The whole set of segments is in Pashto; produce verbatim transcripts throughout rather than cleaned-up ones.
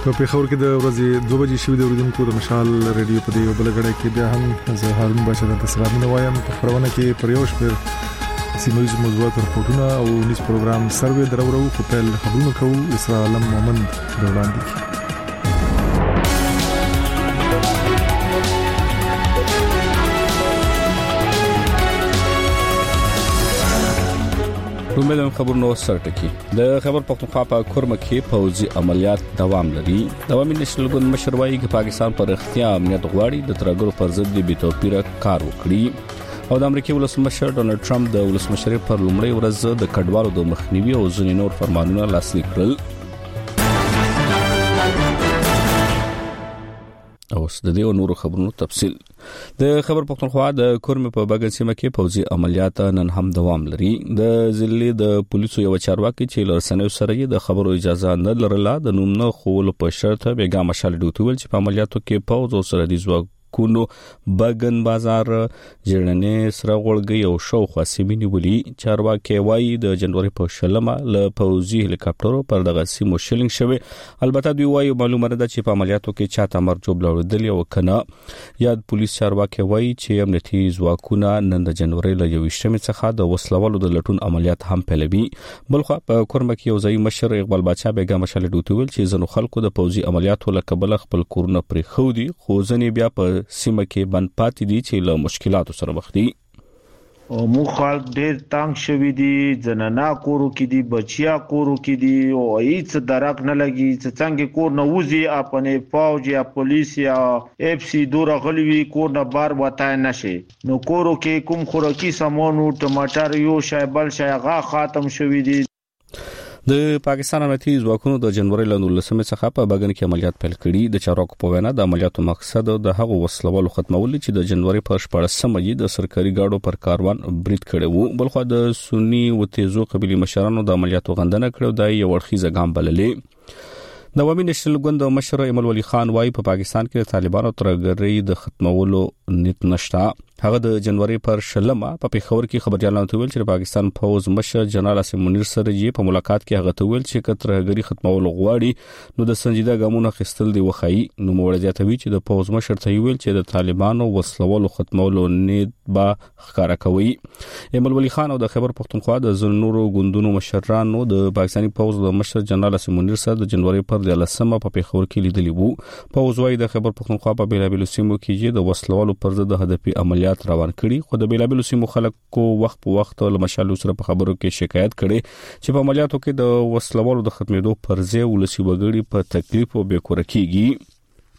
په پیښور کې د ورځې دوه بجې شوې د اوریدونکو د مشال ریډیو په دی بلګړې کې بیا هم زه هارون باشا د سلامونه وایم په خبرونه کې پریوش پر سیمویز موضوعات رپورټونه او نیس پروګرام سروې درورو په پل خبرونه کوو اسراء علم مومند وړاندې کومل خبرونو سرټکی د خبر پختونخوا په کورمه کې پوځي عملیات دوام لري د عوامي نشل ګوند مشروعي کې پاکستان پر اختیار امنیت غواړي د ترګرو پر ضد د بیتوپیره کار وکړي او د امریکای ولسمشر ډونالد ټرمپ د ولسمشر پر لومړی ورځ د کډوالو د مخنیوي او ځینې نور فرمانونه لاسلیک کړل او د دې نورو خبرونو تفصيل د خبر پختونخوا د کورمه په بغن سیمه کې پوځي عملیات نن هم دوام لري د ضلع د پولیسو یو چارواکي چې لرسنوي سره د خبرو اجازه نه لرله د نوم نه خول په شرط بیګا مشال ډوتول چې په عملیاتو کې پوز او سره د ځواک کونو بغن بازار جړنې سره وړګي او شو خاصمینی ولي چارواکي وایي د جنوري په شلمه ل پوځي هلیکاپټرو پر دغه سیمو شلینګ شوی البته دوی وایي معلومه ده چې په عملیاتو کې چاته مرجوب لوړدل او کنه یاد پولیس چارواکي وایي چې امنیتي ځواکونه نن د جنوري ل یوشتمه څخه د وسلوالو د لټون عملیات هم پیلوي بلخو په کورمه کې یو ځای مشر اقبال بادشاه بیګا مشال ډوتول چې زنو خلکو د پوځي عملیاتو لکبل خپل کورونه پرې خو دي خو ځنې بیا په سیمه کې بند پاتې دي چې له مشکلاتو سره مخ دي او مو خلک ډېر تنگ شوي دي زنانا کورو کې دي بچیا کورو کې دي او هیڅ درک نه لګي چې څنګه کور نه وځي خپل فوج یا پولیس یا اف سی دور غلوي کور نه بار وتای نشي نو کورو کې کوم خوراکي سامان او ټماټر یو شای بل شای غا ختم شوي دي د پاکستان امنیتي ځواکونو د جنوري ل نولسمه څخه په بغن کې عملیات پیل کړي د چارواکو په وینا د عملیاتو مقصد د هغو وسلوالو ختمول چې د جنوري په شپږمه یې د سرکاري گاډو پر کاروان برید کړي وو بلخو د سنی و تیزو قبيلي مشرانو د عملیاتو غندنه کړو د یو ورخیزه ګام بللې د عوامي نشل ګوند مشر ایمل ولی خان وايي په پاکستان کې د طالبانو ترګري د ختمولو نیت نشته هغه د جنوري پر شلمه په پیښور کې خبريالانو ته ویل چې پاکستان فوز مشر جنرال اسم منیر سره یې په ملاقات کې هغه ته ویل چې کترګري ختمول غواړي نو د سنجیده ګامونو خستل دی وخی نو موړځاتوي چې د فوز مشر ته ویل چې د طالبانو وسلوالو ختمولو نیت با ښکارا کوي ایمل ولی خان او د خبر پختونخوا د زنورو ګوندونو مشرانو د پاکستاني فوز د مشر جنرال اسم منیر سره د جنوري پر د لسمه په پیښور کې لیدلی وو فوز وايي د خبر پختونخوا په بیلابیلو سیمو کې د وسلوالو پر ضد هدفي عملیات روان کړي خو د بیلابیلو سیمو خلکو وخت په وخت له مشالو سره په خبرو کې شکایت کړي چې په عملیاتو کې د وسلوالو د ختمېدو پر ځای ولسی وګړي په تکلیف او بیکور کېږي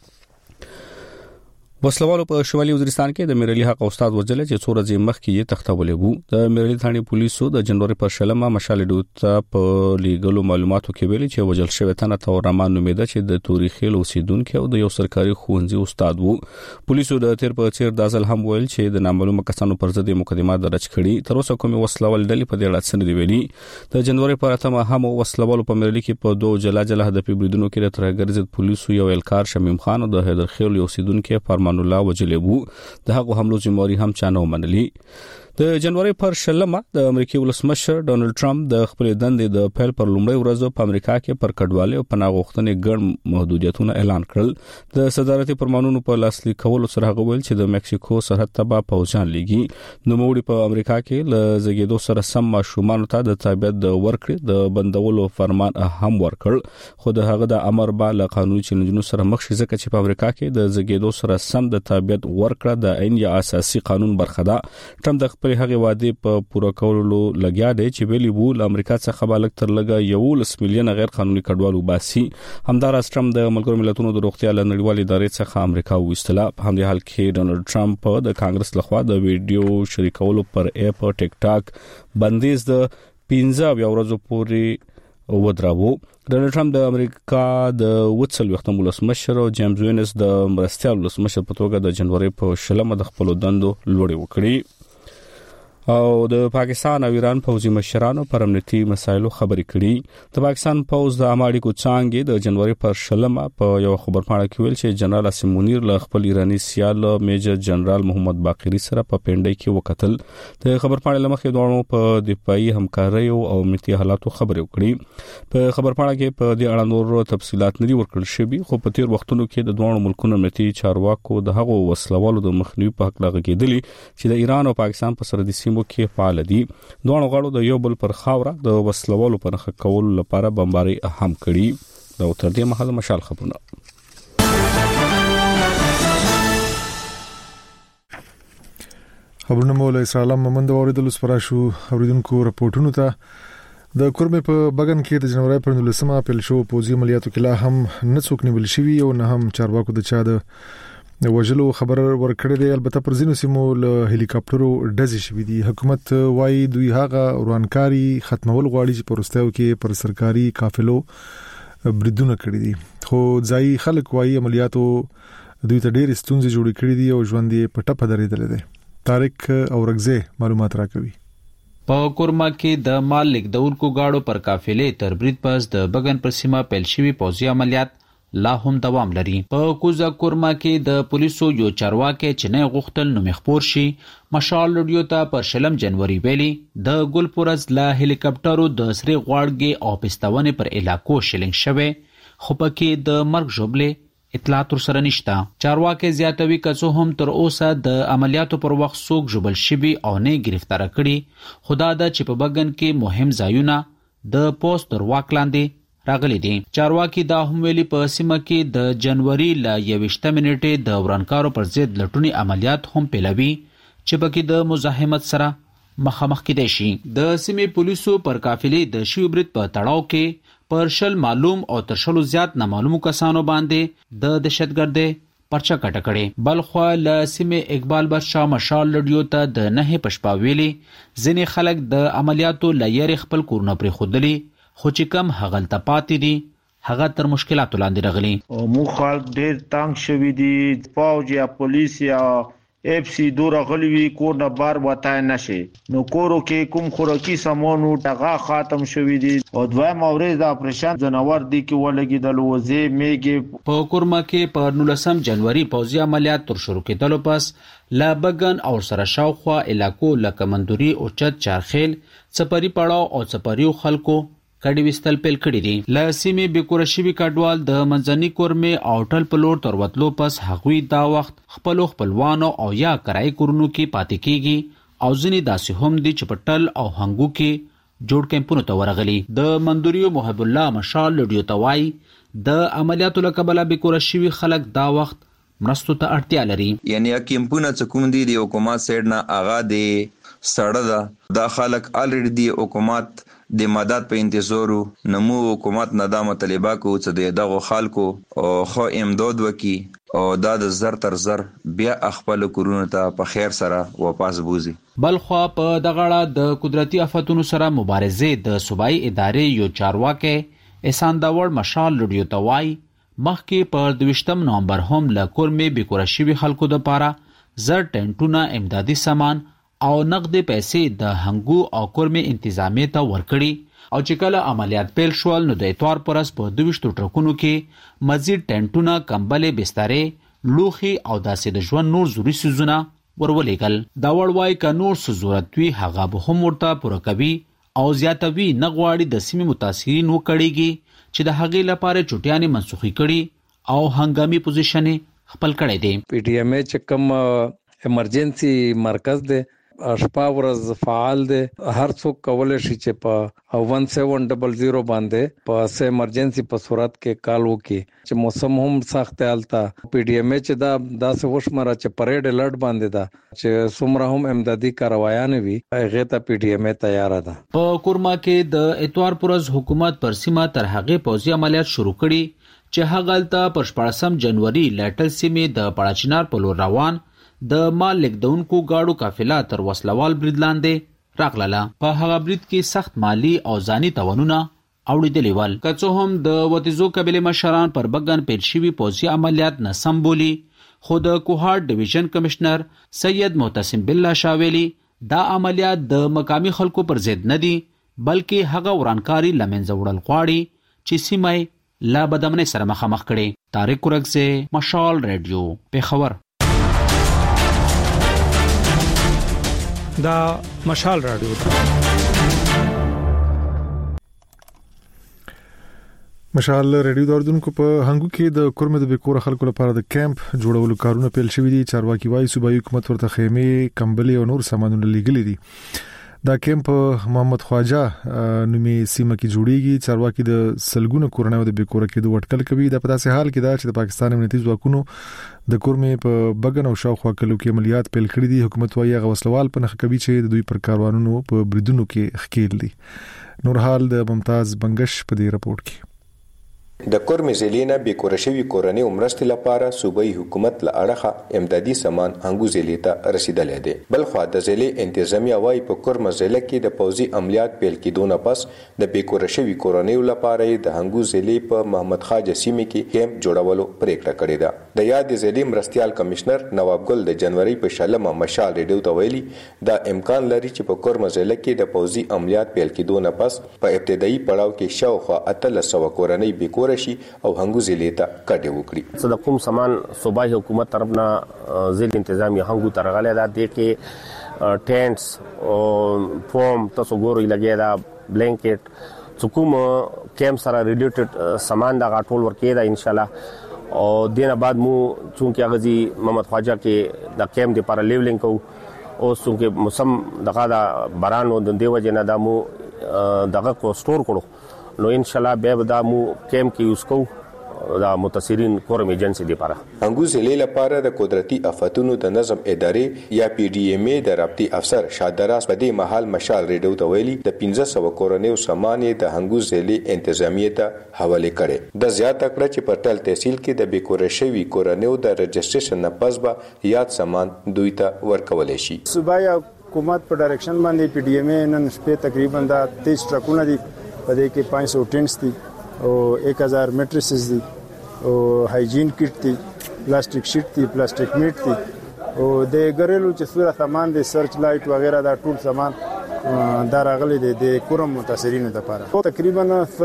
وسلوالو په شمالي وزیرستان کې د میرلی حق استاد وجل چې څو ورځې مخکې یې تختولې وو د میرلی ثاني پولیسو د جنوري پر شلمه مشال ډوت په لیګلو معلوماتو کې ویلي چې وجل شوی تنه تورمان نومیده چې د تاریخي اوسیدونکو او د یو سرکاري خوندزي استاد وو پولیسو د تیر په چیر دازل هم ویل چې د نامعلومه کسانو پر ضد مقدمات درج کړي تر اوسه کومي وسلوال ډلې په دې اړه څه نه دی ویلي د جنوري پر اتمه هم وسلوالو په میرلی کې په دوه جلا جلا هدفي بریدونو کې د ترګرزد پولیسو یو الکار شمیم خان او د حیدر خیل اوسیدونکو فرمان الله وجلبو د هغه حملو ذمہواری هم چانه ومنلي د جنوري پر شلمه د امریکای ولسمشر ډونالد ټرمپ د خپل دندې د پیل پر لومړی ورځ په امریکا کې پر کډوالۍ او پناه غوښتنې ګڼ محدودیتونه اعلان کړل د صدارتي فرمانونو په لاسلیک کولو سره هغه ویل چې د مکسیکو سرحد ته به پوځیان لګي نو موږ په امریکا کې ل زګیدو سره سم ماشومان ته د تابعیت د ورکړې د بندولو فرمان هم ورکړ خو د هغه د امر با له قانوني چیلنجونو سره مخ شي ځکه چې په امریکا کې د زګیدو سره سم د تابعیت ورکړه د عین یا اساسي قانون برخه ده ټرمپ د خپل هغه وعده په پوره کولو لګیا دی چې ویلي وو ل امریکا څخه بالغ تر لګا یو لس میلیون غیر قانوني کډوالو باسي همدار ټرمپ د ملګرو ملتونو د روغتیا لنړیوالې ادارې څخه امریکا وستله په همدې حال کې ډونالد ټرمپ د کانګرس لخوا د ویډیو شریکولو پر اپ ټیک ټاک بندیز د پنځه ورځې پورې ودراوو ډونالد ټرمپ د امریکا د وڅل وختم ولسمشر او جیمز وینس د مرستيال ولسمشر په توګه د جنوري په شلمه د خپل دندو لوړې وکړي او د پاکستان او ایران پوځي مشرانو پر امنیتي مسایلو خبرې کړي. د پاکستان پوځ د اماړي کو څنګه د جنوري پر شلمه په یو خبرپاڼه کې ویل چې جنرال اسیم منیر له خپل ایرانی سیال میجر جنرال محمد باقری سره په پنډۍ کې وکتل. د خبرپاڼې لمخې دوه په دفاعي همکاري او امنیتي حالاتو خبرې وکړي. په خبرپاڼه کې په دې اړه نور تفصيلات نه ورکړل شوي، خو په تیر وختونو کې د دوه ملکونو امنیتي چارواکو د هغو وسلوالو د مخنیوي په حق لغږ کېدلی چې د ایران او پاکستان په سرحدي سیمو کې فعال دي. دوه غړو د یو بل پر خاوره د وسلوالو پر نښه کولو لپاره بمباري هم کړي. دا تر دې مهاله مشال خبرونه. خبرونه مولا اسلام محمد اوریدل سپراشو اوریدونکو رپورټونو ته د کورمه په بغن کې د جنوري پر نولسمه پیل شو پوزي عملیاتو کې لا هم نه څوک نیول شوی او نه هم چارواکو د چا د وجلو خبر ورکړی دی. البته پر ځینو سیمو له هلیکاپټرو ډزې شوې دي. حکومت وايي دوی هغه ورانکاري ختمول غواړي چې پرستاو کې پر سرکاري قافلو بریدونه کړی دي، خو ځای خلک وايي عملیاتو دوی ته ډېر ستونزې جوړې کړې دي او ژوند یې په ټپه درېدل دي. طارق اورغزه معلومات راکوي. په کورما کې د مال لیکدونکو گاډو پر قافلې تر برید پس د بغن پر سیمه پیل شوی پوځي عملیات لا هم دوام لري. په کوزا کورما کې د پولیسو یو چارواکي چې نه غوښتل نو مخبور شي مشال رادیو ته پر شلم جنوري ویلي د ګلپورز لا هلیکاپټرو د سری غواړګي او پستاونه پر علاقو شلنګ شوه، خو پکې د مرګ جوړلې اطلاعات سره نشته. چارواکي زیاتوي کڅو هم تر اوسه د عملیاتو پر وخت څوک جوړل شوی او نه گرفتار کړي. خدا د چې په بغن کې مهم ځایونه د پوسټ تر واک لاندې راغلي دي. چارواکي دا هم ویلي په سیمه کې د جنوري ل یوشته منټې د ورانکارو پر ضد لټونی عملیات هم پیلوي چې پکې د مزاحمت سره مخامخ کېدای شي. د سیمې پولیسو پر قافلې د شیو برید په تړاو کې پر شل معلوم او تر شلو زیات نامعلومو کسانو باندې د دهشتګردۍ پرچا کټه کړي. بلخوا ل سیمې اقبال بادشاه مشال رادیو ته د نه پښپا ویلي ځینې خلک د عملیاتو لایې خپل کورونه پرې خودلی، خو چې کم هغلته پاتې دي هغه تر مشکلاتو لاندې راغلي. مو خلک ډېر تنگ شوي دي، فوج یا پولیس یا اف سی دور غلوي کور نه بار وتای نشي. نو کورو کې کوم خوراکي سامانو ټغا ختم شوي دي او دوه مورز د اپریشن جنور دي کې ولګیدل وځي میګي. په کورما کې په نولسم جنوري پوځي عملیات تر شروع کېدلو پس لا بغن او سره شاوخوا علاقو لکه مندوري او چت چارخیل سپری پړاو او سپریو خلکو کډی وستل پیل کړی دي. لا سیمې بیکورشوي کډوال د منځني کورمه او ټل پلور تر وتلو پس هغوی دا وخت خپل خپلوانو او یا کرای کورونو کې پاتې کیږي او ځینې داسې هم دي چې په ټل او هنګو کې جوړ کیمپونو ته ورغلي. د مندوریو محب الله مشال لډیو توای د عملیاتو لکبله بیکورشوي خلک دا وخت مرستو ته اړتیا لري. یعنی کیمپونه چې کوم دي د حکومت سایډ نه اغا دي سړه ده دا خلک الریډي دی حکومت د مدد په انتظارو نمو حکومت نه دا مطالبه کو چې دغه خلکو او خو امداد وکي او دا د زر تر زر بیا خپل کورونه ته په خیر سره واپس بوزي. بلخوا په دغه د قدرتي آفتونو سره مبارزه د صوبایي ادارې یو چارواکي احسان داوړ مشال لډیو توای مخکې په دویشتم نومبر هم له کورمه بیکورشوي خلکو د پاره زر ټنټونه امدادي سامان او نقدې پیسې د هنګو او کورمه انتظامیه ته ورکړي او چې کله عملیات پیل شول نو د اتوار پرس په دویشتو ټرکونو کې مزید ټنټونه کمبلې بسترې لوخي او داسې د ژوند نور ضروري سيزونه ورولېګل. دا وړوای ک نور څه ضرورت وي هغه به هم ورته پوره کوي او زیاتوي نه غواړي د سیمې متاثرین وکړيږي چې د هغې لپاره چټیانې منسوخي کړي او هنګامي پوزیشن خپل کړي دي. پی ټی ایم چې کوم ایمرجنسي مرکز دی شپه ورځ فعال دی، هر څوک کولای شي چې په ون سیون ډبل زیرو باندې په سه ایمرجنسي په صورت کې کال وکړي. چې موسم هم سخت حالت پی ډی ایم چې دا داسې وشمره چې پریډ الرټ باندې دا چې څومره هم امدادي کاروایان وي هغه ته پی ډی ایم تیار ده. په کورما کې د اتوار پرز حکومت پر سیمه تر هغه پوځي عملیات شروع کړي چې هغه پر شپږم جنوري لټل سیمه د پړاچینار په لور روان د مال لیکدونکو گاډو قافله تر وسلوال برید لاندې راغله. په هغه برید کې سخت مالی او ځاني تاوانونه اوړېدلي ول. که څه هم د وتیزو قبیلې مشران پر بغن پیل شوي پوځي عملیات ناسم بولي، خو د کوهاټ ډیویژن کمشنر سید معتصم بالله شاویلی دا عملیات د مقامی خلکو پر ضد نه دي بلکې هغه ورانکاري لمنځه وړل غواړي چې سیمه لا بدامنۍ سره مخامخ کړي. طارق قرغزی، مشال ریډیو، پیښور. دا مشال رادیو ده. مشال ریډیو د اردوونکو په هنګو کې د کورمه د بیکور خلکو لپاره د کیمپ جوړولو کارونه پیل شوې دي. چارواکي وايي صوبایي حکومت ورته خیمه، کمبلي او نور سامانونه لګلې دي. دا کیمپ محمد خواجه نومي سیمه کې جوړیږي. چارواکي د سلګونو کورنۍ د بیکور کې د وټکل کوي. د پداسه حال کې دا چې د پاکستان امنیتي ځواکونو د کورمه په بګن او شاوخوا کلو کې عملیات پیل کړي دي. حکومت وايي هغه وسلوال په نخ کوي چې د دوی پر کاروانونو په بریدونو کې خکېل دي. نور حال د ممتاز بنگش په دې رپورت کې. د کورمه زلینا بیکور شوی کورنۍ عمرست لپاره صوبایي حکومت له اړخه امدادي سامان هنګو زلیته رسیدلې دي. بل خو د زلې انتظامیه وايي په کورمه زله کې د پوزي عملیات پیل کېدونه پس د بیکور شوی کورنۍ لپاره د هنګو زلې په محمد خواجه سیمه کې کیمپ جوړولو پریکړه کړې ده. د یاد زلې مرستيال کمشنر نواب ګل د جنوري په شلمه مشال ریډیو ته ویلي دا امکان لري چې په کورمه زله کې د پوزي عملیات پیل کېدونه پس په ابتدایي پړاو کې شاوخوا اتلس سوه کورنۍ بیکور شي او هنګو زلیتا کډه وکړي. صد کوم سامان صوبایي حکومت طرفنا ضلع انتظامی هنګو ترغله دا د کې ټینټس او فوم تاسو ګوري لګیا دا بلانکټ څوکوم کیمپ سره ریلیټډ سامان دا غټول ورکې دا ان شاء الله. او دینه بعد مو چونکه غزي محمد خواجه کې دا کیمپ دی پر لیولینګ کو او څونکه موسم دغه دا بارانو د دیو جنا دا مو دغه کو سٹور کړو نو ان شاء الله به دا مو کیمپ کې یوز کو دا متاثرین کورم ایجنسی دی لپاره. هنګو زلې لپاره د قدرتي آفاتونو د نظم ادارې یا پی ډی ایم ای د رابطي افسر شادراس په دې محل مشال ریډیو ته ویلي د پنځه سوه کورنۍ سامان د هنګو زلې انتظامیه ته حواله کړي. د زیاته کړه چې په ټل تحصیل کې د بیکور شوی کورنۍ د رجسټریشن نه پس به یاد سامان دوی ته ورکول شي. صوبایي حکومت په ډایرکشن باندې پی ډی ایم ای نن شپه تقریبا دا تیس ټرکونه دي په دې کې پانچ سو ټینټس دي او एक हज़ार میټریسز دي او هایجین کټ دي، پلاستیک شیټ دي، پلاستیک میټ دي او د ګریلو چې څوره سامان دي سرچ لایټ وغیرہ دا ټول سامان دا راغلي دي د کورم متاثرینو لپاره. تقریبا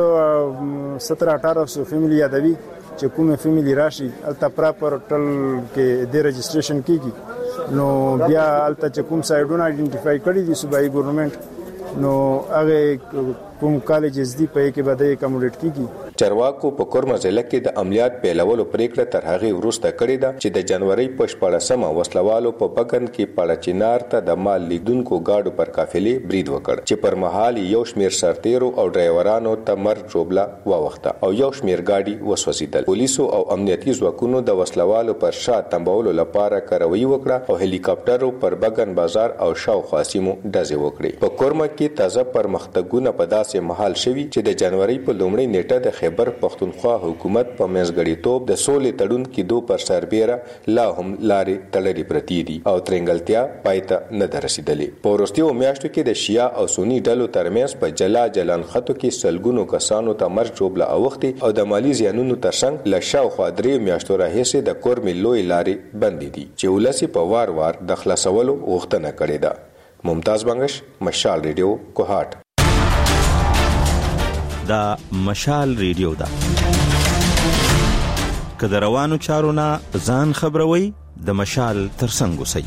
سترہ اٹھارہ سو فیملی یادوي چې کومه فیملی راشي الته پراپر ټل کې د رجسټریشن کیږي نو بیا الته چې کوم سایډونه آئیډنټیفای کړي دي صوبایي ګورنمنت نو هغه کوم کالجز دی په کې بده اکموډیټ کیږي. چارواکو په کورمه ضلع کې د عملیات پیلولو پریکړه تر هغه وروسته کړې ده چې د جنوري په شپاړسمه وسلوالو په بګن کې پاړچینار ته د مال لیدونکو گاډو پر قافلې برید وکړ چې پر مهال یو شمیر سرتیرو او ډرایورانو ته مرګ جوړبلا واوخته او یو شمیر گاډي وسوځیدل. پولیسو او امنیتي ځواکونو د وسلوالو پر شا تنبولو لپاره کاروي وکړه او هلیکاپټرو پر بګن بازار او شاوخوا سیمو ډزې وکړې. په کورمه کې تازه پرمختګونه په داسې مهال شوي چې د جنوري په لومړۍ نیټه د خیبر پختونخوا حکومت په منځګړیتوب د سولې تړون کې دو پر سربېره لا هم لارې تړلې پرتې دي او ترنګلتیا پای ته نه ده رسېدلې. په وروستیو میاشتو کې د شیا او سني ډلو ترمنځ په جلا جلان خطو کې سلګونو کسانو ته مرګ جوړبله اوښتې او د مالي زیانونو ترڅنګ له شاوخوا درې میاشتو راهیسې د کورمې لوی لارې بندې دي چې ولس په وار وار د خلاصولو غوښتنه کړې ده. ممتاز بنگش، مشال ریډیو، کوهاټ. دا مشال ریډیو ده. که د روانو چارو نه ځان خبروي د مشال ترڅنګ اوسئ.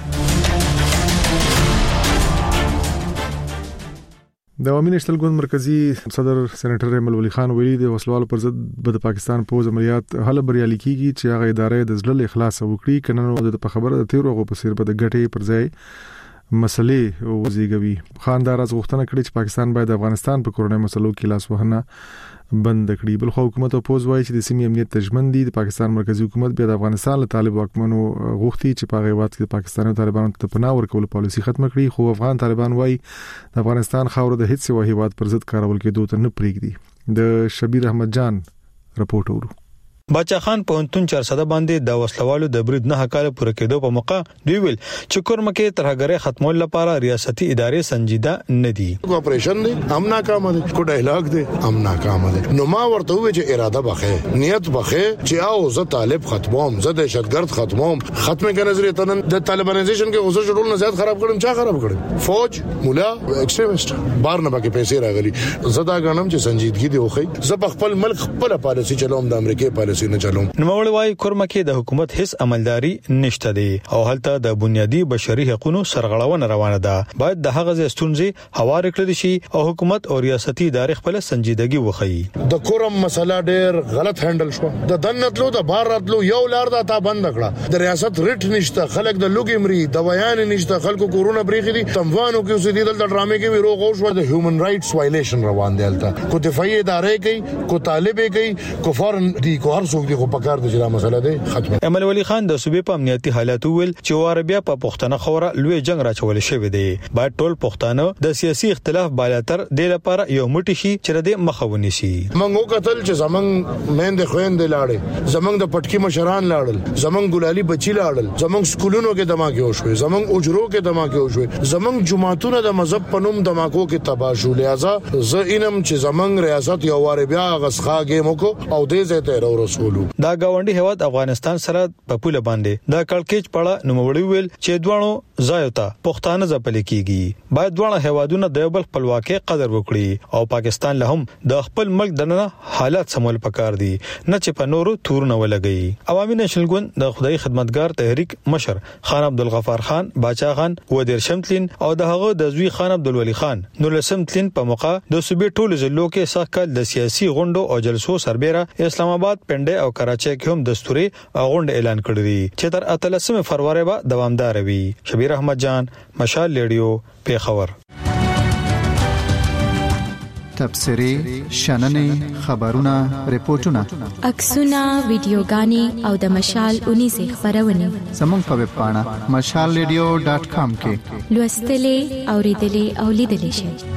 د عوامي نشتل ګوند مرکزی صدر سېنیټر ایمل ولی خان ویلي د وسلوالو پر ضد د پاکستان پوز عملیات هله بریالي کیږي چې هغه ادارې د ځل اخلاص وکړي کنه نو د خبره د تیرو غو په سیر په د غټي پر ځای مسلې وزیږوي. خاندار از غوښتنه کړې چې پاکستان باید افغانستان په کورونی مسلو کې لاس وهنه بند کړي. بل خو حکومت او پوز وایي چې د سیمې امنیت تضمین دي. د پاکستان مرکزی حکومت بیا د افغانستان له طالب واکمنو غوښتي چې په غیوات کې پاکستاني طالبانو ته پناه ورکول پالیسي ختم کړي. خو افغان طالبان وایي د افغانستان خاور د هیڅ یو هیواد پر ضد کارول کېدو ته نه پریږدي. د شبیر احمد جان رپورټ ورو باچا خان په انتون چار صد باندې د وسلوالو د برید نه حقاله پوره کېدو په موقع دی ویل چې کورمه کې ترهګری ختمول لپاره ریاستي ادارې سنجیده نه دي. اپریشن دی هم ناکام دي، کو ډایلاګ دی هم ناکام دي. نو ما ورته وی چې اراده بخې نیت بخې چې او زه طالب ختموم، زه دهشتګرد ختموم. ختمه کې نظریه تنن د طالبانایزیشن کې اوسه شروع نه زیات خراب کړم. چا خراب کړم؟ فوج، مولا، ایکستریمست بار نه پکې پیسې راغلي. زه دا غنم چې سنجیدګي دی وخی. زه په خپل ملک خپل پالیسي چلوم، د امریکای پالیسي نه چلوم. نوموړی وايي کورمه کې د حکومت هیڅ عملداري نشته دی او هلته د بنیادی بشري حقوقو سرغړونه روانه ده. باید د هغه ځستونځي هوار کړل شي او حکومت او ریاستي ادارې خپل سنجیدګي وخی. د کورم مسله ډېر غلط هندل شو. د دنتلو د بار راتلو یو لار دا تا بند کړه. د ریاست ریټ نشته، خلک د لوګي مري، دوايان نشته، خلکو کورونا بریخي دي. تموانو کې اوسې دي د ډرامې کې ویروغ او شو د هیومن رائټس وایلیشن روان دی. هلته کو دفاعي ادارې کوي، کو طالبې کوي، کو فورن دي، کو هر څوک دی، خو پکار د جلا مسله ده ختمه. امل ولی خان د صوبې په امنیتي حالاتو ول چې واربیا په پښتنه خوره لوی جنگ راچول شوی دی. باید ټول پښتانه د سیاسي اختلاف بالاتر د لپاره یو موټی شي چې د مخاوني شي. منګو قتل چې زمنګ مېند خويند لاړې، زمنګ د پټکی مشران لاړل، زمنګ ګلالي بچی لاړل، زمنګ سکولونو کې دماکي وشوي، زمنګ اجرو کې دماکي وشوي، زمنګ جماعتونه د مذهب پنوم دماکو کې تباشو. لہذا زه انم چې زمنګ ریاست یو واربیا غسخه ګیمو کو او دې زه ته رسولو. دا گاونډي هیواد افغانستان سره په پوله باندې د کلکېچ پړه نوموړی ویل چې دوانو ځایوتا پښتانه ځپل کیږي. باید دوانو هیوادونو د بل خپلواکي قدر وکړي او پاکستان له هم د خپل ملک دننه حالات سمول پکار دي، نه چې په نورو تور نه ولګي. عوامي نېشنل ګوند د خدای خدمتګار تحریک مشر خان عبدالغفار خان باچا خان ودیر شمتلین او د هغه د زوی خان عبدالولی خان نو لسمتلین په موقع د صوبې ټولو ضلعو کې ساکل د سیاسي غونډو او جلسو سربېره اسلام آباد، پنډه او کراچۍ کې هم دستوري غونډه اعلان کړی دی چې تر اتلسمه فروری به دوامدار وي. شبیر احمد جان، مشال ریډیو، پیښور. تبصرې، شننې، خبرونه، ریپورتونه، عکسونه، ویډیوګانې او د مشال اونیزه خبرونه زموږ په ویب پاڼه مشال ریډیو ډاټ کام کې لوستلې، اوریدلې او لیدلې شئ.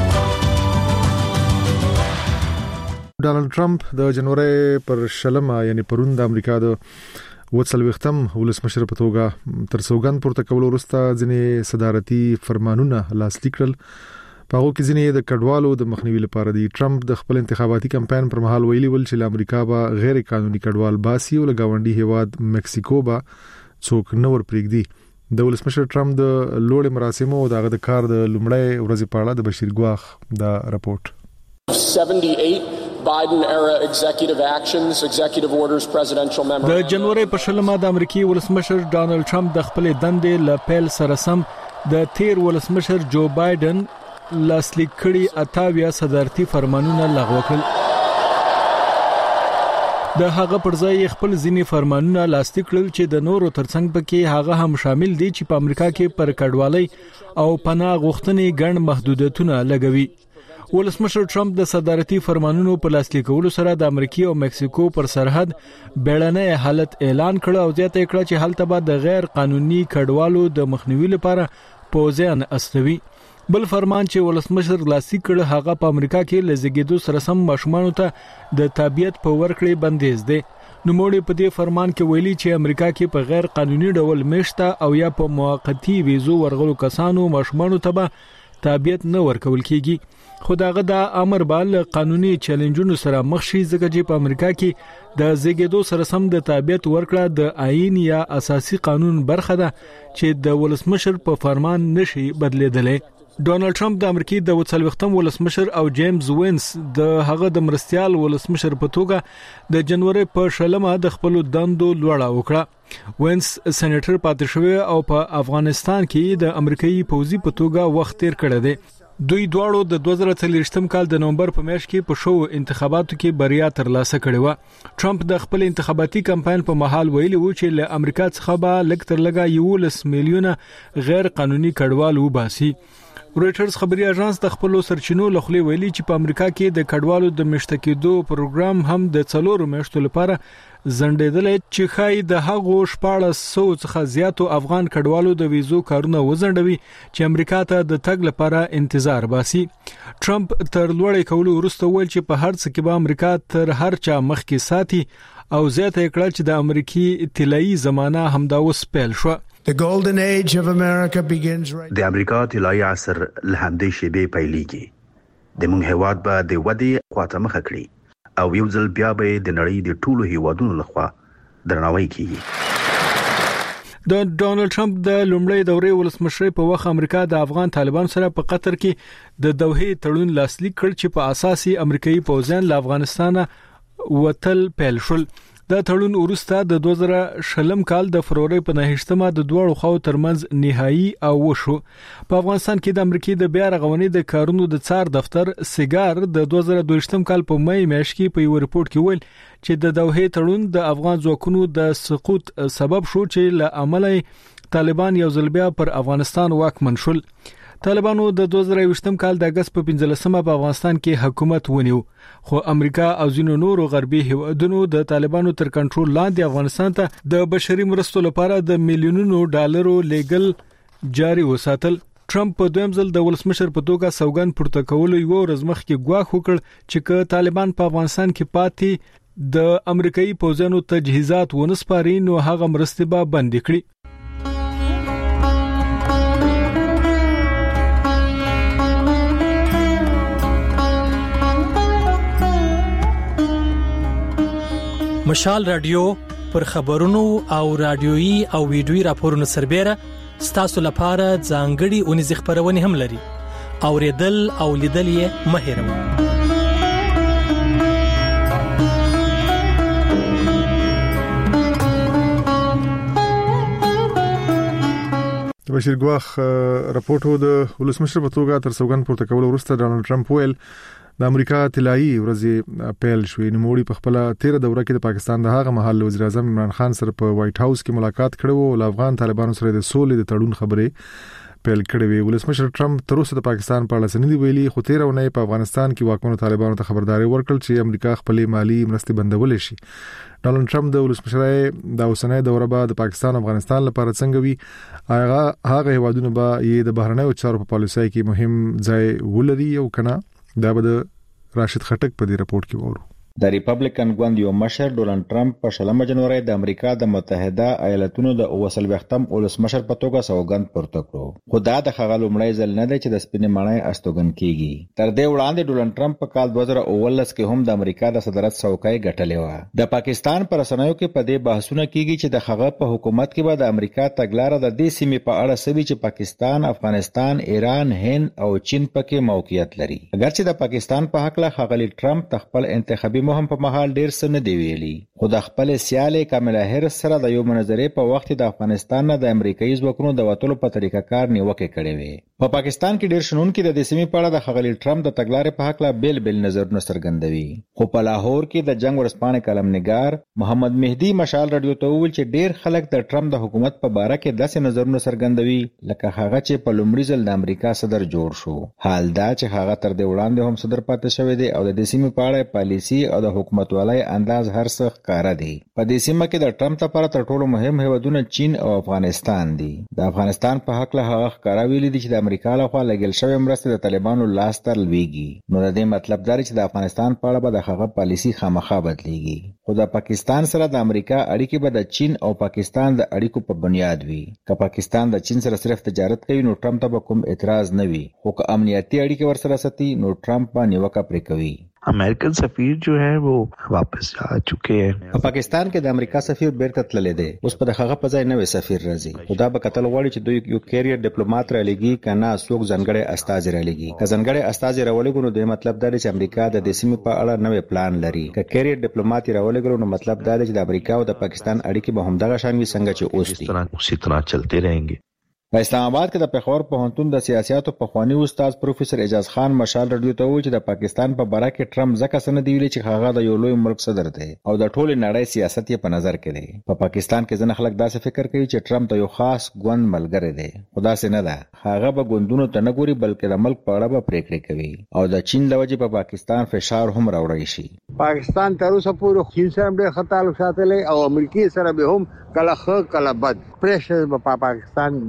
ډانلډ ټرمپ د جنوري پر شلمه یعنی پرون د امریکا د وڅلوختم ولسمشر په توګه تر سوګند پورته کول وروسته ځینې صدارتي فرمانونه لاسلیک کړل. په هغه کې ځینې د کډوالو د مخنیوي لپاره دی. ټرمپ د خپل انتخاباتي کمپاین پر مهال ویلي ول چې امریکا به غیر قانوني کډوال باسي او لګاونډي هیواد مکسیکو به څوک نور پریږدي. د ولسمشر ټرمپ د لوړ مراسمو او دغه د کار د لومړی ورځې په اړه د بشیر ګواخ دا رپورت. seventy-eight Biden era executive actions, executive orders, presidential memos. د جنوري په شلمه د امریکای ولسمشر ډانلډ ټرمپ د خپل دندې ل پیل سره سم د تیر ولسمشر جو بایدن لاسلیک کړي اتاویا صدارتي فرمانونه لغوه کړل. د هغه پر ځای خپل ځینی فرمانونه لاسلیک کړل چې د نورو ترڅنګ پکې هغه هم شامل دي چې په امریکا کې پر کډوالۍ او پناه غوښتنې ګڼ محدودیتونه لګوي. ولسمشر ټرمپ د صدارتي فرمانونو په لاسلیکولو سره د امریکا او مکسیکو پر سرحد بیړنی حالت اعلان کړ او زیاته کړ چې هلته به د غیر قانوني کډوالو د مخنیوي لپاره پوزیان استوي. بل فرمان چې ولسمشر لاسلیک کړ هغه په امریکا کې لزګیدو سره سم ماشومان ته د تابعیت په ورکړې بندیز دی. نو موږ په دې فرمان کې ویلي چې امریکا کې په غیر قانوني ډول میشته او یا په موقتی ویزو ورغلو کسانو ماشومان ته به تابعیت نه ورکول کیږي. خداغه دا امر بال قانوني چیلنجونو سره مخ شي ځکه چې په امریکا کې د زیږیدو سره سم د تابعیت ورکړه د آئین یا اساسي قانون برخه ده چې د ولسمشر په فرمان نشي بدلیدلې. ډونالد ټرمپ د امریکای د وڅلوختم ولسمشر او جیمز وینس د هغه د مرستيال ولسمشر په توګه د جنوري په شلمه د خپل دندو لوړه وکړه. وینس سېنیټر پاتې شوی او په افغانستان کې د امریکایي پوځي په توګه وخت تیر کړی دی. دوی دواړو د دوه زره څلوېښتم کال د نومبر په میاشت کې په شو انتخاباتو کې بریا ترلاسه کړې و. ټرمپ د خپل انتخاباتي کمپاین په مهال ویلي و چې له امریکا څخه به لږ تر لږه یولس میلیونه غیر قانوني کډوال وباسي. رويټرز خبري اژانس د خپل سرچینو لخوا ویلي چې په امریکا کې د کډوالو د مشتکیدو پروګرام هم د څلورو میاشتو لپاره زندیدل چې خای د هغو شپاړس سوه څخه زیاتو افغان کډوالو د ویزو کارونه وزندوي چې امریکا ته د تګ لپاره انتظار باسي. ټرمپ تر لوړې کولو وروسته ویل چې په هر څه کې به امریکا تر هر چا مخکې ساتي او زیاته کړه چې د امریکای طلایی زمانہ همدا اوس پیل شو. The golden age of America begins right. د امریکا طلایی عصر له همدې شیبې پیلېږي. د موږ هیواد به د ودې خواته مخه کړي او یو ځل بیا به د نړۍ د ټولو هیوادونو لخوا درناوی کیږي. د ډونالد ټرمپ د لومړۍ دورې ولسمشر په وخت امریکا د افغان طالبان سره په قطر کې د دوحې تړون لاسلیک کړ چې په اساسي امریکایي پوځیان له افغانستانه وتل پیل شول. دا تړون وروسته د دوه زره شلم کال د فروری په نهشتمه د دوه خو ترمنځ نهایی او وشو. په افغانستان کې د امریکای د بیا رغونې د کارونو د څار دفتر سیګار د دوه زره دوه کال په مې میاشت کې په یو رپورت کې ویل چې د دوحې تړون د افغان ځواکونو د سقوط سبب شو چې له عمله طالبان یو ځل بیا پر افغانستان واکمن شول. طالبانو د دوه زره یوولسم کال د اگست په پنځلسمه په افغانستان کې حکومت ونیو، خو امریکا او ځینو نورو غربي هیوادونو د طالبانو تر کنټرول لاندې افغانستان ته د بشري مرستو لپاره د میلیونونو ډالرو لیګل جاري وساتل. ټرمپ په دویم ځل د ولسمشر په توګه سوګند پورته کولو یو ورځ مخکې ګواښ وکړ چې که طالبان په افغانستان کې پاتې د امریکایي پوځیانو تجهیزات ونسپاري نو هغه مرستې به بند کړي. مشال رادیو پر خبرونو او رادیويي او ویډیويي راپورونو سربېره ستاسو لپاره ځانګړي اونیز خبرونه هم لري. اوریدل او لیدل یې مه هېروئ. بشیر ګواخ راپورټو د ولسمشر په توګه تر سوګند پورته کول وروسته ډونالد ټرمپ ویل د امریکا طلایی ورځې پیل شوې. نو موړي په خپل تیر دوره کې د پاکستان د هغه مهال وزیر اعظم عمران خان سره په وایټ هاوس کې ملاقات کړو او د افغان طالبانو سره د سولې د تړون خبرې پیل کړې وی. ولسمشر ټرمپ تر اوسه د پاکستان په اړه سندې ویلي، خو تیر ونه په افغانستان کې واکمنو طالبانو ته خبرداري ورکړل چې امریکا خپل مالی مرستې بندول شي. ډونالد ټرمپ د ولسمشرۍ د اوسنۍ دوره بعد د پاکستان افغانستان لپاره څنګه وی هغه هغه هیوادونه به یې د بهرنیو چارو په پالیسۍ کې مهم ځای ولري او کنه. دا به راشد خټک په دې رپورت کې وورو. د ریپبلیکن ګوند یو مشر ډونالد ټرمپ په شلمه جنوري د امریکا د متحده ایالاتونو د اوسل وختم ولسمشر په توګه سوګند پورته کړو، خو دا د هغه لومړی ځل نه دی چې د سپینې ماڼۍ استوګن کیږي. تر دې وړاندې ډونالد ټرمپ په کال دوه زره اوولس کې هم د امریکا د صدارت څوکۍ ګټلې و. د پاکستان پر رسنیو کې په دې بحثونه کیږي چې د هغه په حکومت کې به د امریکا تګلارې د دې سیمې په اړه سوي چې پاکستان، افغانستان، ایران، هند او چین پکې موقعیت لري. اگر چې د پاکستان په حق له خغلی ټرمپ خپل انتخابي مهم په مهال ډیر څه نه دی ویلي، خو د خپل سیالي کاملا هریس سره د یو مناظرې په وخت د افغانستان نه د امریکایي ځواکونو د وټولو په طریقه کار نیوکه کړې وي. په پاکستان کې ډیر شنونکي د دې سیمې په اړه د خغلی ټرمپ د تګلارې په حق له بیل بیل نظرونه څرګندوي، خو په لاهور کې د جنگ ورسپانې کلمنګار محمد مهدي مشال رادیو ته وویل چې ډیر خلک د ټرمپ د حکومت په باره کې داسې نظرونه څرګندوي لکه هغه چې په لومړي ځل د امریکا صدر جوړ شو. حال دا چې هغه تر دې وړاندې هم صدر پاتې شوی دی او د دې سیمې په اړه پالیسي او د حکومت والای انداز هر څه ښکارا دی. په دې سیمه کې د ټرمپ لپاره تر ټولو مهم هیوادونه چین او افغانستان دي. د افغانستان په حق له هغه ښکارا ویلي دي چې د امریکا لخوا لګل شوی مرستې د طالبانو لاس ته لویږي. نو د دې مطلب دا چې د افغانستان په اړه به د هغه پالیسي خامخا بدليږي. خو د پاکستان سره د امریکا اړیکې به د چین او پاکستان د اړیکو په بنیاد وي. که پاکستان د چین سره صرف تجارت کوي نو ټرمپ ته کوم اعتراض نه وي، خو که امنیتي اړیکې ورسره ساتي نو ټرمپ باندې نیوکه پرې کوي. امریکن سفیر جو ہے وہ واپس جا چکے ہیں. په پاکستان کې د امریکا سفیر بیرته تللی دی، اوس په هغه په ځای نوې سفیر راځي. خدا به کتل غواړي چې دوی یو کیریئر ډیپلوماټ را لګي کنه څوک ځانګړی استازي را لګي. که ځانګړی استازي راولګو نو د مطلب دا دی چې امریکا د دې سیمې په اړه نوې پلان لري. که کیریئر ډیپلوماټ راولګو نو مطلب دا دی چې د امریکا او د پاکستان اړیکې به همدغه شان وي څنګه چې اوس دي. اسی طرح چلتے رہیں گے. په اسلام آباد کې د پېښور پوهنتون د سیاستو پخوانی استاد پروفیسور اعجاز خان مشال رادیو ته وویل چې د پاکستان په باره کې ټرمپ ځکه څه نه دی ویلي چې هغه د یو لوی ملک صدر دی او د ټولې نړۍ سیاست یې په نظر کې دی. په پاکستان کې ځینې خلک داسې فکر کوي چې ټرمپ د یو خاص ګوند ملګری دی، خو داسې نه ده. هغه به ګوندونو ته نه ګوري بلکې د ملک په اړه به پریکړې کوي او د چین له وجې په پاکستان فشار هم راوړی شي. پاکستان تر اوسه پورې چین سره ډېر ښه تعلق ساتلی او امریکې سره به هم کله ښه کله بد. پریشر په پاکستان ډېر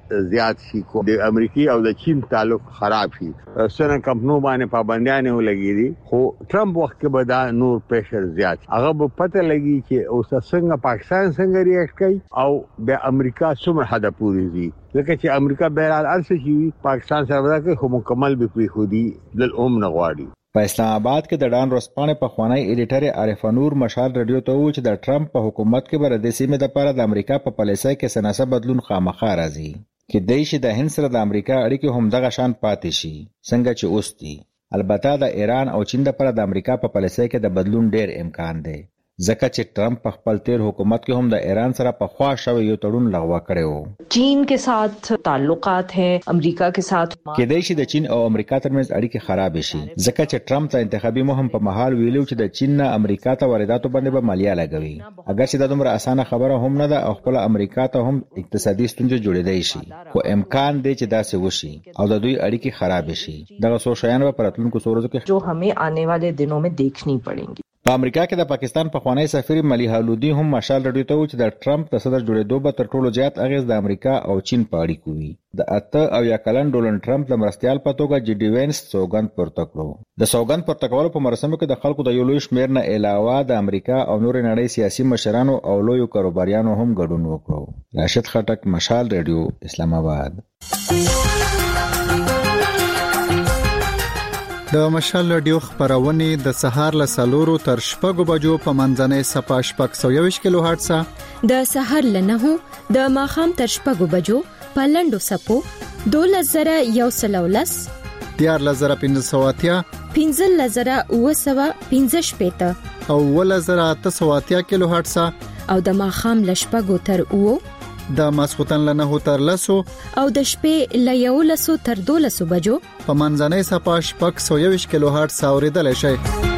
زیات شي کو د امریکای او د چین تعلق خراب شي سره کمپنو باندې پابندیاں ولګي دي خو ټرمپ وخت کې به دا نور پریشر زیات هغه به پته لګي چې اوس څنګه پاکستان څنګه ریاکټ کوي او د امریکا څومره حد پوري دي لکه چې امریکا بهرحال ارسه شي پاکستان سره ورکه خو مکمل به پری خودي د اوم نغواړي په اسلام آباد کې د ډان روسپانې په خوانی ایډیټر عارف نور مشال رادیو ته و چې د ټرمپ په حکومت کې بر د سیمې لپاره د امریکا په پالیسۍ کې سناسه بدلون خامخا راځي کې د شي د هند سره د امریکا اړیکې هم دغه شان پاتې شي څنګه چې اوس دي البته د ایران او چین لپاره د امریکا په پالیسۍ کې د بدلون ډیر امکان دی ځکه چې ټرمپ په خپل تیر حکومت کې هم د ایران سره په خوا شوی یو تړون لغوه کړی و چین के साथ تعلقات हैं امریکا के साथ کې د شي د چین او امریکا ترمنځ اړیکې خراب شي ځکه چې ټرمپ ته انتخابي مهم په محل ویلو چې د چین نه امریکا ته وارداتو باندې به مالیه لګوي اگر چې د دومره اسانه خبره هم نه ده او خپل امریکا ته هم اقتصادي ستونزې جوړېدای شي خو امکان دی چې دا څه وشي او د دوی اړیکې خراب شي دغه څو شیان په راتلونکو ورځو کې جو हमें आने वाले दिनों में देखनी पड़ेंगी په امریکا کې د پاکستان په خوانی سفیر ملیحه لودی هم مشال رادیو ته و چې د ټرمپ د صدر جوړېدو به تر ټولو زیات اغیز د امریکا او چین په اړیکو وي د اته او یا کلن ډونلډ ټرمپ د مرستيال په توګه جی ډي وینس سوګند پورته کړو د سوګند پورته کولو په مراسمو کې د خلکو د یو لوی شمېر نه علاوه د امریکا او نور نړۍ سیاسي مشرانو او لوی کاروباریانو هم ګډون وکړو راشد خټک مشال رادیو اسلام آباد د مشال رادیو خبرونه د سهار له سلورو تر شپږو بجو په منځنۍ صفه شپږ سوه یوویشت کیلو هرتز د سهار له نهو د ماخام تر شپږو بجو په لندو سپو دولس زره یو سل او لس دیار لزره پنځه سوه اتیا پنځه لزره اوه سوه پنځه شپېته او اوه لزره اته سوه اتیا کیلو هرتز او د ماخام له شپږو تر اوه د ماسختن له نهو تر لسو او د شپې له یو لسو تر دولسو بجو په منځنۍ صفه شپږ سوه یوویشت کیلو هرتز اوریدلای شئ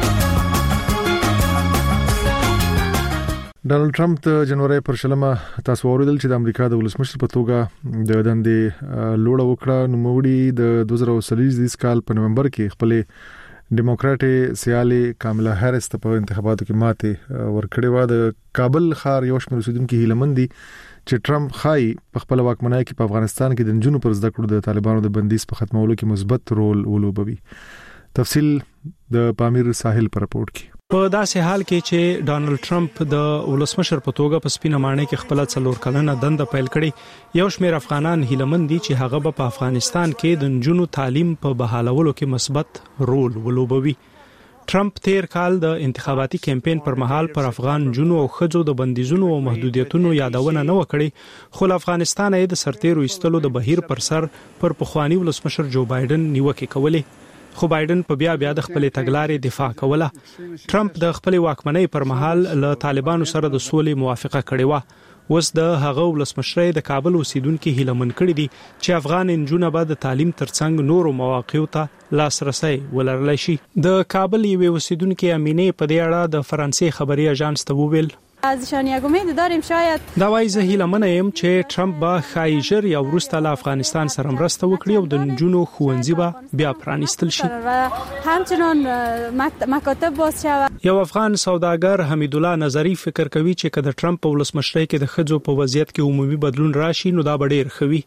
ډانلډ ټرمپ د جنوري پر شلمه تاسو اوریدل چې د امریکا د ولسمشر په توګه د دندې لوړه وکړه نو موړي د دوه زره څلور کال په نومبر کې خپل ډیموکراټي سیالي کاملا هریس ته په انتخاباتو کې ماته ورکړې و د کابل ښار یو شمېر اوسیدونکو هیلمندي چې ټرمپ خای په خپل واکمنۍ کې په افغانستان کې د نجونو پر زده کړو د طالبانو د بندیز په ختمولو کې مثبت رول ولوبوي تفصیل د پامیر ساحل پر راپورټ کې په داسې حال کې چې ډانلډ ټرمپ د ولسمشر په توګه په سپینه ماڼۍ کې خپل څلور کلنه دنده پیل کړي یو شمېر افغانان هیلمن دي چې هغه په افغانستان کې د نجونو تعلیم په بحالولو کې مثبت رول ولوبوي ټرمپ تیر کال د انتخاباتي کمپاین پر مهال پر افغان جنو او خځو د بندیزونو او محدودیتونو یادونه نه وکړي خو افغانستان یې د سرتیرو ایستلو د بهیر پر سر پر پخوانی ولسمشر جو بایدن نیوکه کولې خو بایدن په بیا بیا د خپل تګلارې دفاع کوله ټرمپ د خپل واکمنۍ پر مهال له طالبانو سره د سولې موافقه کړې و اوس د هغه ولسمشر د کابل اوسیدونکو هیلمن کړي دي چې افغان انجونه به د تعلیم ترڅنګ نورو مواقعو ته لاسرسي ولرلی شي د کابل یو اوسیدونکو امینه په دې اړه د فرانسې خبري اژانس ته وویل ازشان یک امید داریم شاید دا وایي زه هیله منم چې ټرمپ به خایجر یا وروسته له افغانستان سره مرسته وکړي او د نجونو ښوونځي به بیا پرانیستل شي همچنان مکاتب باز شود یو افغان سوداګر حمید الله نظری فکر کوي چې کله ټرمپ په ولسمشرۍ کې د خځو په وضعیت کې عمومي بدلون راشي نو دا به ډیر خوي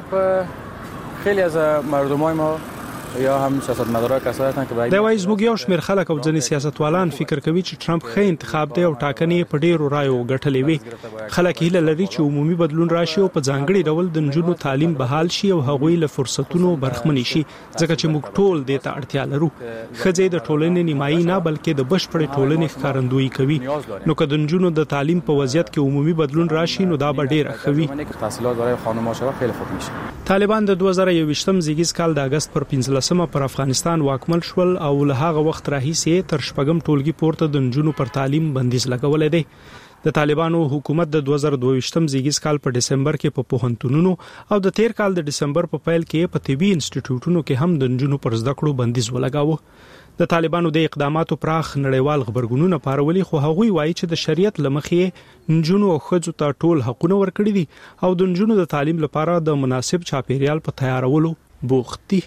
خب خیلی از مردمای ما یا هم سیاستمدارا کسایی هستند که باید دا وایي زموږ یو شمېر خلک او ځینې سیاستوالان فکر کوي چې ټرمپ ښه انتخاب دی او ټاکنې په ډیرو رایو ګټلې وي خلک هیله لري چې عمومي بدلون راشي او په ځانګړي ډول د نجونو تعلیم بحال شي او هغوی له فرصتونو برخمن شي ځکه چې موږ ټول دې ته اړتیا لرو ښځې د ټولنې نیمایي نه بلکې د بشپړې ټولنې ښکارندویي کوي نو که د نجونو د تعلیم په وضعیت کې عمومي بدلون راشي نو دا به ډیر ښه وي تحصیلات برای خانم‌ها شود خیلی خوب میشه طالبان د دوه زره یوویشتم زیږیز کال د اگست پر پنځلسمه پر افغانستان واکمل شول او له هغه وخت راهیسې تر شپږم ټولګي پورته د نجونو پر تعلیم بندیز لګولې دی د طالبانو حکومت د دوه زره دوه زیږیز کال په دسمبر کې په پوهنتونونو او د تیر کال د دسمبر په پیل کې په طبي انسټیټیوټونو کې هم د نجونو پر زده کړو بندیز ولګاوه د طالبانو د اقداماتو پراخ نړیوال خبرګونونه پارولي خو هغوی وایي چې د شریعت لمخې نجونو او ښځو ته ټول حقونه ورکړي دي او د نجونو د تعلیم لپاره د مناسب چاپیریال په تیارولو بوخت دي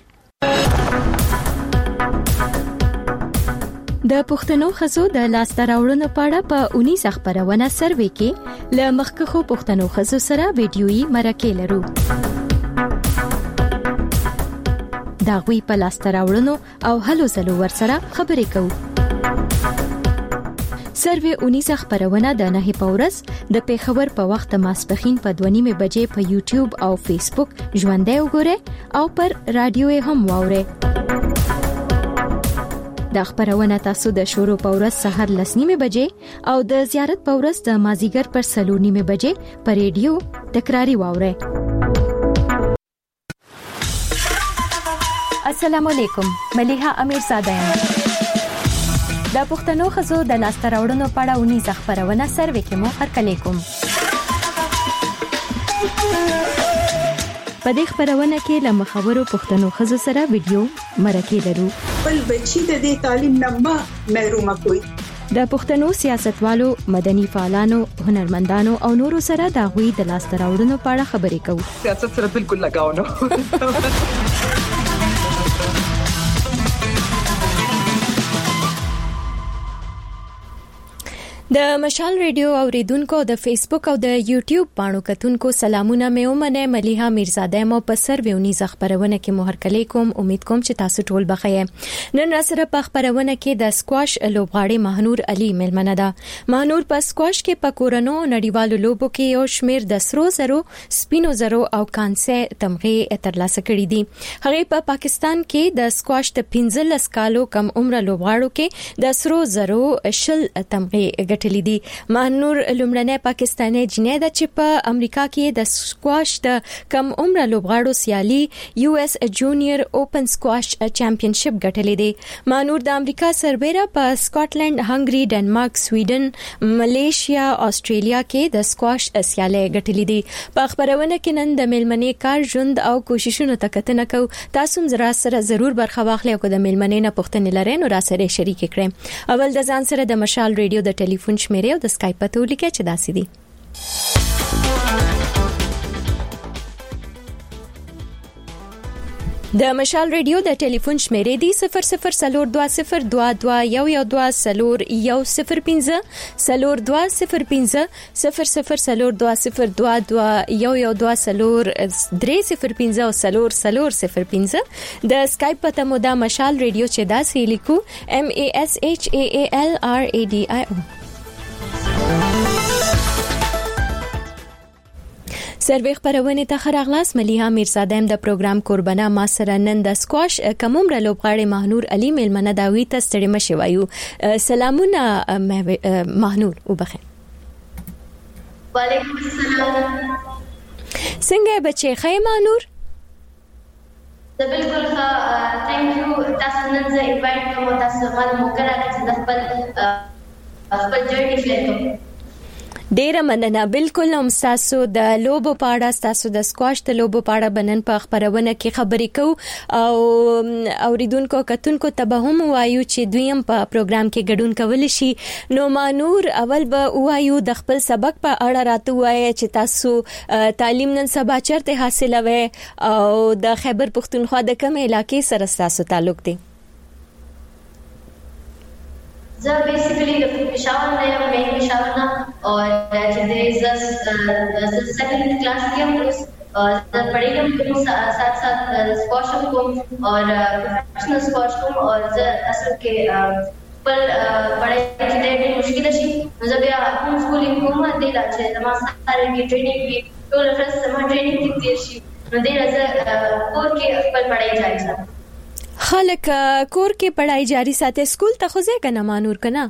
د پښتنو ښځو د لاسته راوړنو په اړه په اونیز خبرونه سروې کې له مخکښو پښتنو ښځو سره ویډیويي مرکه لرو دا غوي په لاس راوړنو او هلو زلو ورسره خبرې کوو. سروې اونیزه خبرونه د نهي پورس د پیښور په وخت ماسپخین په دوه نیمه بجې په یوټیوب او فیسبوک ژوندۍ وګورئ او پر رادیو هم واورئ. د خبرونه تاسو د شروع پورس سحر لس نیمه بجې او د زیارت پورس د مازیګر پر سلور نیمه بجې پر ریډیو تکراری واورئ. السلام علیکم، ملیحه امیرزاده یم. د پښتنو خزو د لاسته راوړنو په اړه ونی خبرونه سروې کې مو هرکلی کوم. په دې خبرونه کې له مخورو پښتنو خزو سره ویډیو مرکه لرو. بل بچی د دې تعلیم نه محروم کوي. د پښتنو سیاستوالو، مدني فعالانو، هنرمندانو او نورو سره د غوي د لاسته راوړنو په اړه خبرې کوو. سیاست سره بالکل لگاو نه. د مشال ریډیو اوریدونکو د فیسبوک او د یوټیوب باندې کتونکو سلامونه مې ومنه. ملیحه میرزاده مو په سروې خبرونه کې مو هرکلی کوم. امید کوم چې تاسو ټول بخیر. نن را سره په خبرونه کې د سکواش لوبغاړي مهنور علي ملمنه ده. مهنور په سکواش کې په کورونو نړیوالو لوبو کې یو شمیر د سرو زرو، سپینو زرو او کانسه تمغه ترلاسه کړي دي. هغه په پاکستان کې د سکواش د پنځلس کالو کم عمر لوبغاړو کې د سرو زرو شل تمغه ټلیدي. مهنور لومړنی پاکستاني جنۍ ده چې په امریکا کې د سکواش د کم عمر لوبغاړو سیالي یو اس جونیئر اوپن سکواش چمپionship ګټلې دي. مهنور د امریکا سربېره په سکاټلند، هنګري، ډنمارک، سویډن، ملیشیا، استرالیا کې د سکواش سیالي ګټلې دي. په خبرونه کې نن د ملمنې کار ژوند او کوششونو ته کتنه کوو. تاسو هم زرا سره ضرور برخه واخلئ او د ملمنې نه پوښتنه لرئ نو را سره شریک کړئ. اول د ځان سره د مشال ریډیو د ټلیفون شمیره او د اسکایپ په توګه کې چې داسې دي. د مشال ریډیو د ټلیفون شمیره دی صفر صفر سلور دوه صفر دوه دوه یو یو دوه سلور یو صفر پنځه سلور دوه صفر پنځه صفر صفر سلور دوه صفر دوه دوه یو یو دوه سلور درې صفر پنځه او سلور سلور صفر پنځه. د اسکایپ په تمو د مشال ریډیو چې داسې لیکو M A S H A A L R A D I O. سروې خبرونه ته خراغلاس. ملیحه میرزاده د پروګرام قربانه ما سره نن د سکواش کومره لوبغاړي مهنور علي ملمنه داوی ته ستړي مشي وایو. سلامونه مهنور وبخیر. وعلیکم السلام. څنګه بچي خای مهنور؟ زه بالکل ښه. ثانک یو. تاسو نن زه انوایټ کوم. تاسو غواړم وکړه چې د خپل خپل جرنی شیر کوم. ډیره مننه. بالکل هم تاسو د لوبو په اړه، تاسو د سکواش د لوبو په اړه بنن په خبرونه کې خبرې کوو او اوریدونکو کتونکو ته به هم وایو چې دوی هم په پروګرام کې ګډون کول شي. نو مهنور اول به وایو د خپل سبق په اړه راته وایي چې تاسو تعلیم نن سبا چیرته حاصلوي او د خیبر پښتونخوا د کوم علاقې سره تاسو تعلق دی؟ زه بیسیکلی د پېښور نه یم، مین پېښور نه، او چې د زه سیکنډ کلاس کې یم. زه پڑھېږم کوم سات سات سکواش کوم او پروفیشنل سکواش کوم او زه اصل کې خپل پڑھائی چې ډېر مشکل شي نو زه بیا هوم سکولینګ کوم. دې لا چې زما سره کې ټریننګ وي ټول ورځ زما ټریننګ کې تیر شي نو دې زه کور کې خپل پڑھائی جاری ساتم. خلک کور کې پڑھائی جاری ساتي. سکول ته خو ځای کنه مانور کنه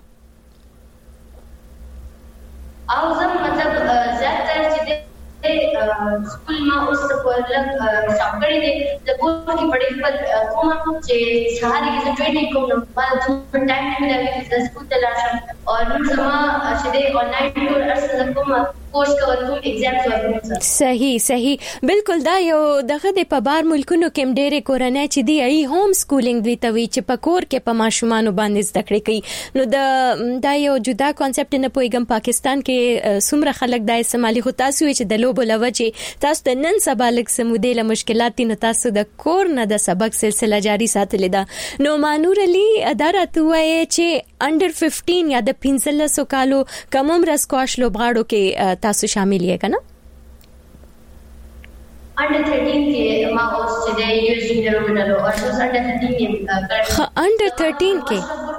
او زم مطلب زیاتره چې سکول ما اوس په لږ شاپړې دي د کور کې پڑھائی خپل کوم چې سهار کې ټریننګ کوم نو ما ټایم نه ملي د سکول ته راشم او نو زما چې د آنلاین ټول ارسه کوم کورس کول کوم ایگزامز ورکوم. صحیح صحیح بالکل. دا یو دغه د په بار ملکونو کې ډېرې کورنۍ چې دی ای هوم سکولینګ دوی ته وی چې په کور کې په ماشومان باندې زده کړې کوي. نو دا دا یو جدا کانسپټ نه پويګم. پاکستان کې څومره خلک دا استعمالي خو تاسو چې د لوبو لوجه تاسو د نن سبا لک سمودې له مشکلات نو تاسو د کور نه د سبق سلسله جاری ساتلې ده. نو مانور علي ادارته وایي چې انډر پنځه یا د پنځلس کالو کم عمر سکواش لوبغاړو کې تاسو شامل یې کنه؟ انډر تیرټین کې ما اوس چې د یو جونیئر ونلو او انډر thirteen خ انډر thirteen کې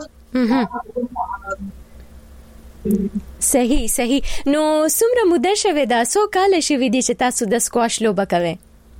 صحیح صحیح نو څومره مده شوه دا سو کال شوه دي چې تاسو د سکواش لوبه کوئ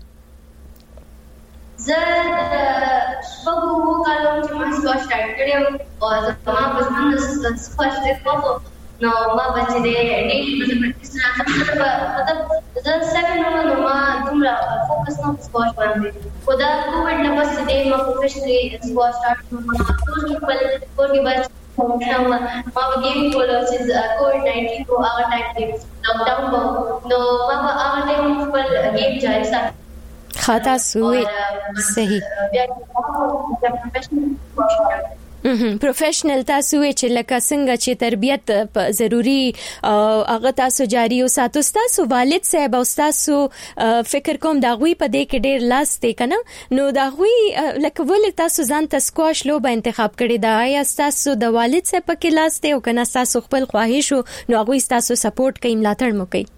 زه شپږو کالو چې ما سکواش سٹارټ کړو او زما بچپن د سکواش د کوو نو ما بچی دې ډېری په پریکټیس راځم مطلب زه سیکنډ نو ما دومره فوکس نه سکواش باندې خدا کووډ نه پس دې ما پروفیشنلی سکواش سٹارټ کړو ما ټول خپل کورګي بچ ما ما گیم کولو چې کووډ nineteen کو هغه ټایم کې لاک ډاون نو ما هغه ټایم خپل گیم جاری ساتم خاطا سوی صحیح پروفیشنل تاسو چې لکه څنګه چې تربیت ضروری هغه تاسو جاری او ساتو تاسو والد صاحب او تاسو فکر کوم دا غوي په دې کې ډېر لاس دی کنه نو دا غوي لکه ول تاسو ځان ته سکواش لوبه انتخاب کړی دا یا تاسو د والد صاحب کې لاس دی او کنه تاسو خپل خواهش نو هغه تاسو سپورټ کوي ملاتړ مو کوي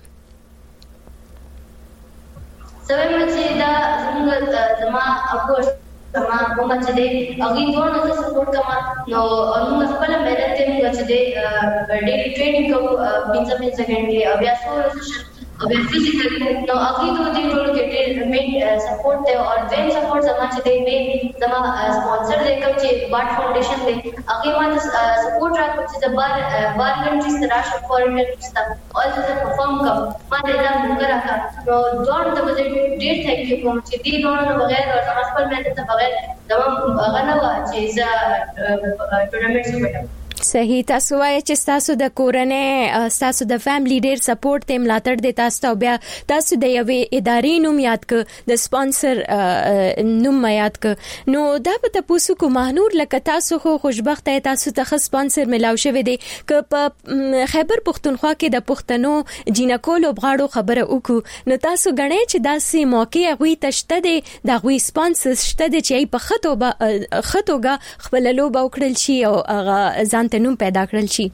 سوي چې دا زموږ زما اپورس زما کومه چې دی هغه دوه نو سپورټ کما نو موږ خپل مهنت ته موږ چې دی ډېری ټریننګ کوو پنځه پنځه غنټې او بیا څو او بیا فزیکل نو هغه دوه دي ټول کې ډېر مین سپورټ دی او دیم سپورټ زما چې دی مین زما سپانسر دی کوم چې بارت فاونډیشن دی هغه ما سپورټ راکړي چې د بار بار کنټریز راشه فورن کنټریز ته اول څه پرفارم کوم ما دې دا موږ راکړه نو دوه د بده ډېر ثانک یو کوم چې دې دوه نه بغیر او زما خپل مهنت ته بغیر زما هغه نه و چې زه ټورنمنټ وکړم صحیح تاسو وایي چې تاسو د کورنۍ تاسو د فیملی ډیر سپورټ ته ملاتړ دي تاسو ته بیا تاسو د یوې ادارې نوم یاد ک د سپانسر نوم یاد ک نو دا به تاسو کو مهنور لکه تاسو خو خوشبخت تاسو ته سپانسر ملاو شوی دی ک په خیبر پختونخوا کې د پښتنو جینکولو بغاړو خبره وکړو نو تاسو غنئ چې داسې موقع غوي تشته دي د غوي سپانسر شته دي چې په خطو خطوګه خپل لوب وکړل شي او هغه ځان ته نوم پیدا کړل شي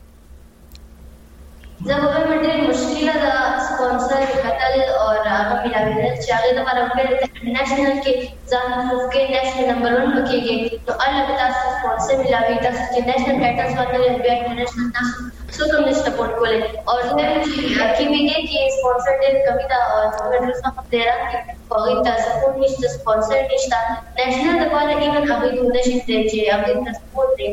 زه به ډېر مشکل ده سپانسر کتل او هغه ملاوي چې هغه د لپاره په نېشنل کې ځان کې نېشنل نمبر ون وکړي نو الله تاسو سپانسر ملاوي تاسو چې نېشنل ټایټلز ورکړي بیا انټرنیشنل تاسو څو کوم سپورټ کولای او زه چې کیمیګه کې سپانسر ډېر کمی ده او څنګه څه ډېر په تاسو سپورټ نشته سپانسر نشته نېشنل لپاره ایون هغه د نشته چې هغه سپورټ دی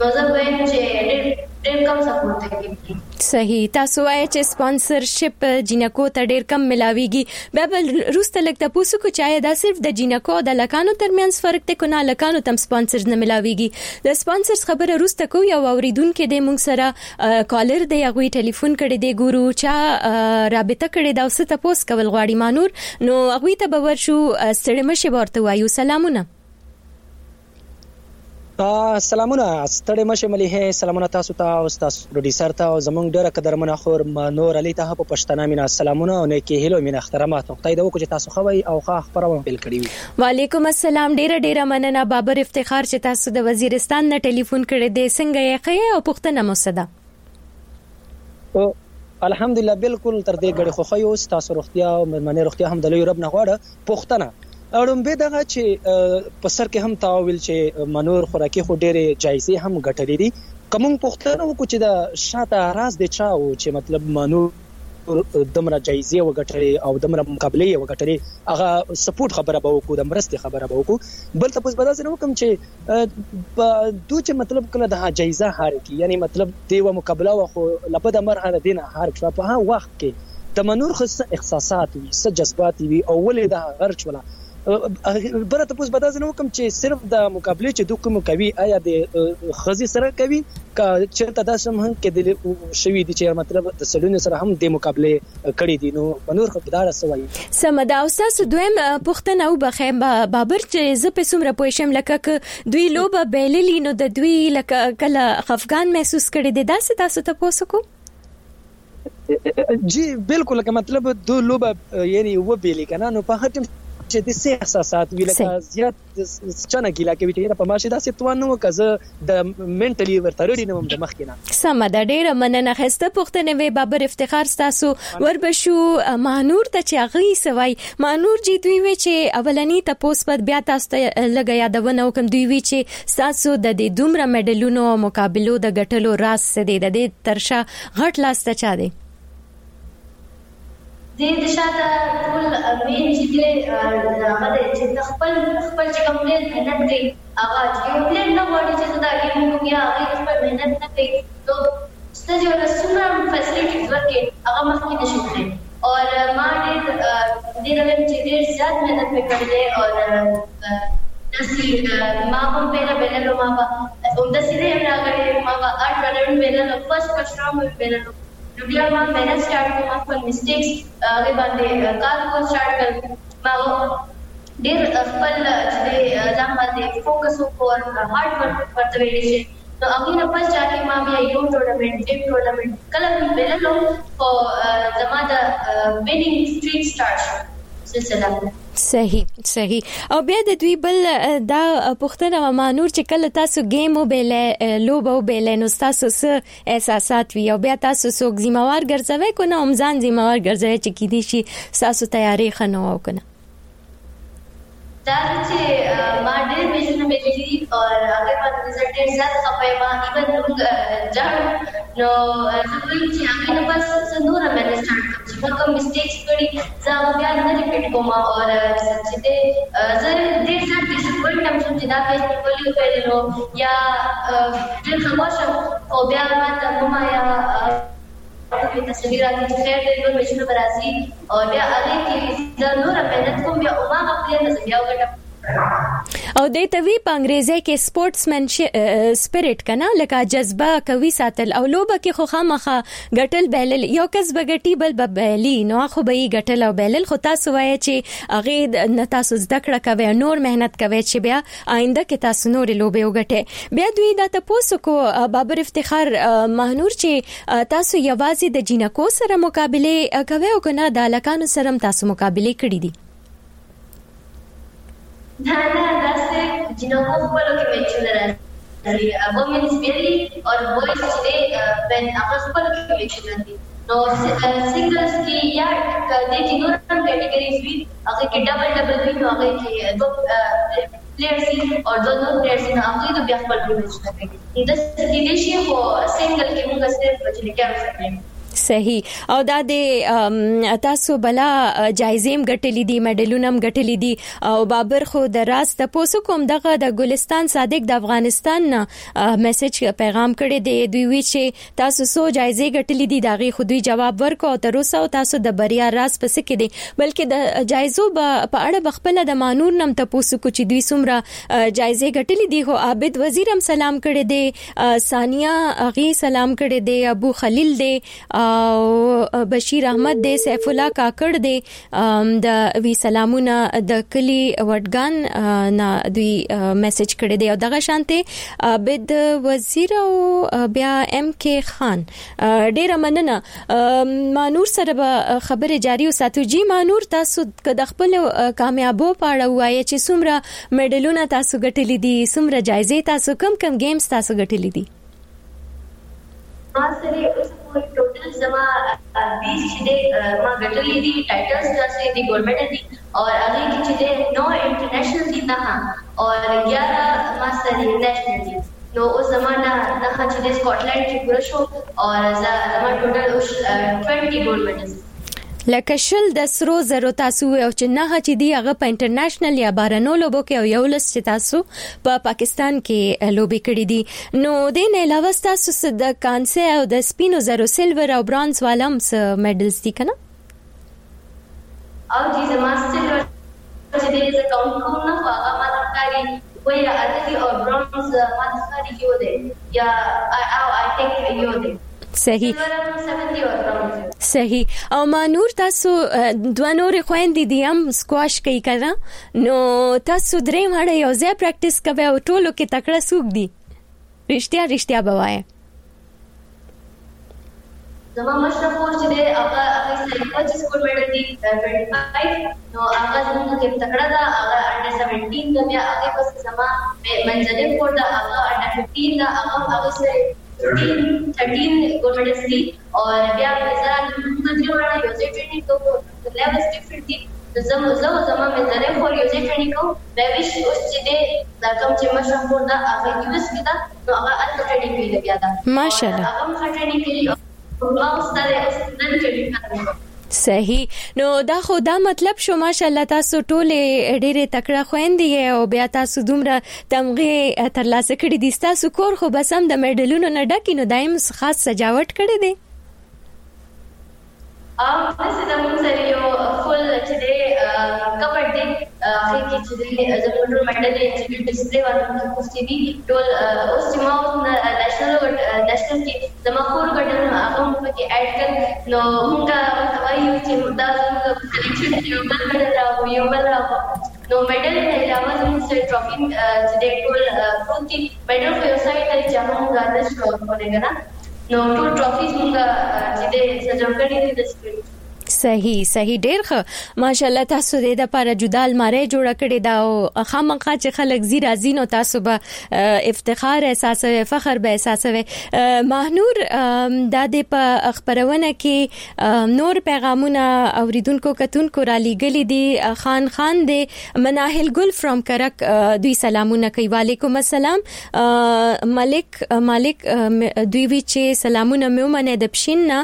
صحیح تاسو وایي چې سپانسرشپ جینکو ته ډیر کم ملاويږي بیا بل روسته لګته پوسو کو چای دا صرف د جینکو د لکانو ترمنځ فرق ته کو نه لکانو تم سپانسر نه ملاويږي د سپانسرز خبره روسته کو یا اوریدونکو د مونږ سره کالر دی هغه ټلیفون کړي دی ګورو چا رابطه کړي دا وسته پوس کول غواړي مانور نو هغه ته باور شو ستړي مشه ورته وایو سلامونه سلامونه ستړي مشه مليحه سلامونه تاسو ته او تاسو پروډوسر ته او زمونږ ډیره قدرمنه خور نور علي ته په پښتنه مینا سلامونه او نیکی هیلو مینا احترامات خدای دې وکړي تاسو خوي او ښه خبرونه پیل کړی وي وعلیکم السلام ډیره ډیره مننه بابر افتخار چې تاسو د وزیرستان نه ټلیفون کړی دی څنګه یې خې او پښتنه مصدا او الحمدلله بالکل تر دې غړي خو خو تاسو روغتیا او مننه روغتیا هم د لوی رب نه غواړه پښتنه اړم به دغه چې په سر کې هم تاویل چې منور خوراکي خو ډېرې جایزې هم ګټلې دي کوم پښتنو کو چې د شاته راز دي چا او چې مطلب منور دمره جایزې وګټلې او دمره مقابله وګټلې هغه سپورټ خبره به وکړو د مرستې خبره به وکړو بل تاسو په داسې نو کوم چې دوی چې مطلب کله د جایزه هار کی یعنی مطلب دیو مقابله خو لپاره د مرحله دینه هار شو په هغه وخت کې د منور خص احساسات وي س جذبات وي او ولې د غرچ ولا بره تاسو په داسې نو کوم چې صرف د مقابله چې دوی کوم کوي آیا د خزي سره کوي کا چې تاسو هم کې د شوي دي چې مطلب د سړونو سره هم د مقابله کړي دي نو بنور خدای سوي سمدا او تاسو دویم پښتنه او بخیم بابر چې ز په سمره پوښم لکه دوی لوبه بیللی نو د دوی لکه کله خفقان محسوس کړي دي داسې تاسو ته پوسوکو جی بالکل که مطلب دو لوبه یعنی و بیلی کنه نو په هټم چې د سه احساسات ویلکه زیات چنه ګیلا کوي چې په ماشه داسې توان نو کزه د منټلی ورته رډی نوم د مخ کېنا سم د ډیره مننه خسته پښتنه وی بابر افتخار تاسو وربشو مانور ته چې غي سوي مانور جی دوی وی چې اولنی تاسو په بیا تاسو لګیا یادونه وکم دوی وی چې تاسو د دې دومره میډلونو مقابلو د غټلو راس څه دی د ترشا غټ لاس ته چا دی د دشاته ټول مین چې د هغه چې خپل خپل چې کوم پلان مهنت کوي هغه چې پلان نه وړي چې دا ګیم کوي هغه خپل مهنت نه کوي نو ستاسو د سمرا فیسیلیټیز ورکې هغه مخکې نشي کړی او ما دې د دې چې ډېر زیات مهنت وکړلې او داسې ما هم پیدا بیللو ما به همداسې دې راغلی ما به اټ رنډ بیللو فرست فرست راوند بیللو نو بیا ما مهنت سٹارټ کړم ما خپل میسټیکس هغه باندې کار کول سٹارټ کړم ما ډېر خپل چې ځان باندې فوکس وکړ هارد ورک ورته ویل شي نو هغه نه پس ځکه ما بیا یو ټورنمنت ټیم ټورنمنت کله مې بیللو او زما د وینینګ سټریک سٹارټ شو سلسله صحیح صحیح او بیا د دوی بل دا پښتنه مانور چې کله تاسو گیم وبېلې لوبو وبېلې نو تاسو څه احساسات وی او بیا تاسو څوک ذمہوار ګرځوي کو نه امزان ذمہوار ګرځوي چې کیدی شي تاسو تیاری خنو او کنه دا چې ما ډېر میچونه وکړي او هغه په ريزلټ ډېر زیات خپای ما ایون موږ ځاړو نو زه چې هغه نه بس نور مې سٹارټ کړم چې کوم میسټیکس کړی زه بیا نه ریپیټ کوم او چې دې زه ډېر زیات ډیسپوینټ هم چې دا پیسې کولی ویلو یا ډېر خاموش او بیا ما ته مما یا په تصویرات کې خیر دې نور مشنو برازي او بیا هغه کې د نور مهنت کوم بیا او ما خپل نه بیا وګټم او د توی په انګریزي کې سپورټسمن سپیرټ کنا لکه جذبه کوي ساتل او لوبه کې خو خامخه غټل بیلل یو کس بغټي بل ببلی نو خو به غټل او بیلل خو تاسو وایي چې هغه نه تاسو زده کړه کوي نور مهنت کوي چې بیا آینده کې تاسو نور لوبه وګټه بیا دوی دا تاسو کو بابر افتخار مهنور چې تاسو یوازې د جینکو سره مقابله کوي او کنه د لکانو سره تاسو مقابله کړی دي دا نه داسې جنوب خپل کې میچونه راځي وومنز بیری او بویز چې بن هغه خپل کې میچونه دي نو سنگلز کې یا د دې نور کټګریز وی هغه کې ډبل ډبل وی نو هغه کې دو پلیئرز او دو نور پلیئرز نه هغه د بیا خپل میچونه کوي د دې شی خو سنگل کې موږ صرف بچل کېږي صحیح او دا د تاسو بلا جایزې غټلې دي میډلونه غټلې دي او بابر خو د راز ته پوسو کوم دغه د ګلستان صادق د افغانستان میسج پیغام کړی دی دوی وی چې تاسو سو جایزې غټلې دي داغي خو دوی جواب ورکو او تر اوسه تاسو د بریا راز پس کې دي بلکې د جایزو په اړه بخپل د مانور نم ته پوسو کو چې دوی سمره جایزې غټلې دي خو عابد وزیرم سلام کړی دی ثانیه اغي سلام کړی دی ابو خلیل دی او بشیر احمد دې سیف الله کاکړ دې د وی سلامونه د کلی وډګان نه دوی میسج کړی دی او دغه شانته عبد وزیر او بیا ام کې خان ډیر مننه مانور سره خبره جاری وساتو جی مانور تاسو د خپل کامیابو پاړه وایي چې څومره میډلونه تاسو ګټلې دي څومره جایزې تاسو کم کم گیمز تاسو ګټلې دي ما سره اوس ټوټل زما بیس چې د ما ګټلې دي ټایټلز داسې دي ګولډ میډل دي او هغه کې چې د نو انټرنیشنل دي نه او یاره ما سره نېشنل دي نو اوس زمانہ نه چې د سکاټلند کې پوره شو او زما ټوټل اوس بیس ګولډ میډلز لکه شل د سرو زرو تاسو او چې نه چې دی هغه په انټرنیشنل یا بارنو لوبو کې او یو لس چې تاسو په پا پاکستان کې لوبي کړې دي نو د نه علاوه تاسو د کانسه او د سپینو زرو سیلور او برونز والم س میډلز دي کنه او چې زما سیلور چې دې ز کاونټ کوم نه هغه ما تکاري وای اتلی او برونز ما تکاري یو دی یا او آی ټیک یو دی صحیح صحیح او مانور تاسو دوه نور خويندې دي هم سکواش کوي کړه نو تاسو درې مړ یو ځای پریکټیس کوي او ټولو کې تکړه سوق دي رښتیا رښتیا بوایي زما مشرفور چې دی هغه هغه سره پچیس ګولډ میډل دي پنځه نو هغه زموږ کې تکړه ده هغه انډر سیونټین ده بیا هغه پس زما منځنۍ کور ده هغه انډر ففټین ده هغه هغه سره thirteen gold medals دي او بیا زه موږ دغه یو ځای ټریننګ کوو لیولز ډیفرنٹ دي زما زما زما منځنۍ کور یو ځای ټریننګ کوو دا ویش اوس چې دی دا کوم چې مشرفور ده هغه یو اس کې ده نو هغه الته ټریننګ کوي بیا ده ماشاءالله هغه هم ټریننګ کوي ما استاد استاد ټریننګ کوي صحیح نو دا خو دا مطلب شو ماشاءالله تاسو ټول ډېرې تکړه خويندې او بیا تاسو دومره تمغه ترلاسه کړې دي تاسو کور خو بس هم د میډلونو نه ډکی نو دایم خاص سجاوټ کړی دی ام څه د موږ سره یو فل چې دی کبر دی هغه کې چې دی زموږ میډل چې ډسپلی ورته کوستي دي ټول اوس چې ما نېشنل نېشنل کې زموږ کور غټل هغه په کې اډ کړ نو موږ وایو چې دا زموږ کلیکشن یو بل میډل راو یو بل راو نو میډل نه علاوه زموږ سره ټرافي چې دی ټول پروتي میډل په یو سایت کې هغه غاډش کوله نه نو ټول ټرافیز موږ چې د سجاوټ کړي دي صحیح صحیح ډیر ښه ماشاءالله تاسو دې د لپاره جدا الماره جوړه کړې دا او خامخا چې خلک زی راځي نو تاسو به افتخار احساسوي فخر به احساسوي ماهنور د دې په خبرونه کې نور پیغامونه اوریدونکو کتونکو را لېګلې دي خان خان دې مناهل ګل فرام کرک دوی سلامونه کوي وعلیکم السلام ملک مالک دوی وی چې سلامونه مې ومنه د پښین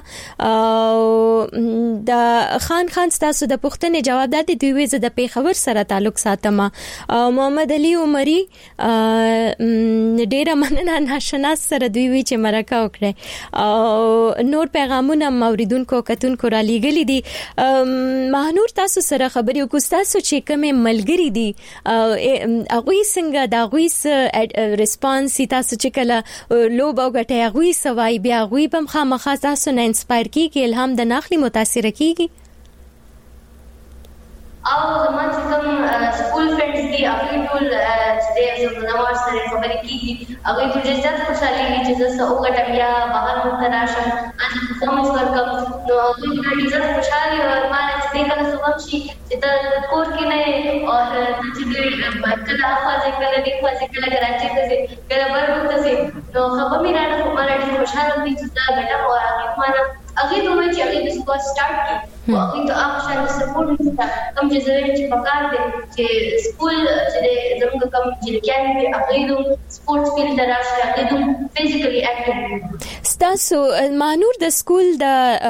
د خان خان تاسو د پښتنې جواب دادی دوی وې د پیښور سره تعلق ساتم محمد علي عمري ډیره مننه ناشناس سره دوی وی چې مرکه وکړي او نور پیغامونه موریدونکو کتونکو را لېګلې دي ماهنور تاسو سره خبرې وکړو تاسو چې کومه ملګری دي هغه څنګه دا غوي ریسپانس تاسو چې کله لوب او غټه غوي سوای بیا غوي په خامخا تاسو نه انسپایر کیږي الهام د ناخلي متاثر کیږي او زما چې کوم سکول فرندز دي هغه ټول چې زموږ سره خبرې کیږي هغه ټول ډېر خوشاله دي چې زه وګټم یا بهر متراشم ان پرفورمنس ورکم نو هغه ډېر خوشاله او ما چې کله سبب شي چې د کور کې نه او چې کله افاظه کله د افاظه کله کراچي ته کله ورته سي نو خبر مې راځي کومه ډېر خوشاله دي چې دا ګټم او هغه ما هغه دوی چې هغه د سپورت سٹارټ کی او هغه ته هغه شان سپورت نشته کوم چې زه چې پکار دي چې سکول چې زموږ کوم چې کېان دي هغه دوی سپورت فیلډ دراشي هغه دوی فزیکلی اکټیو تاسو مانور د سکول د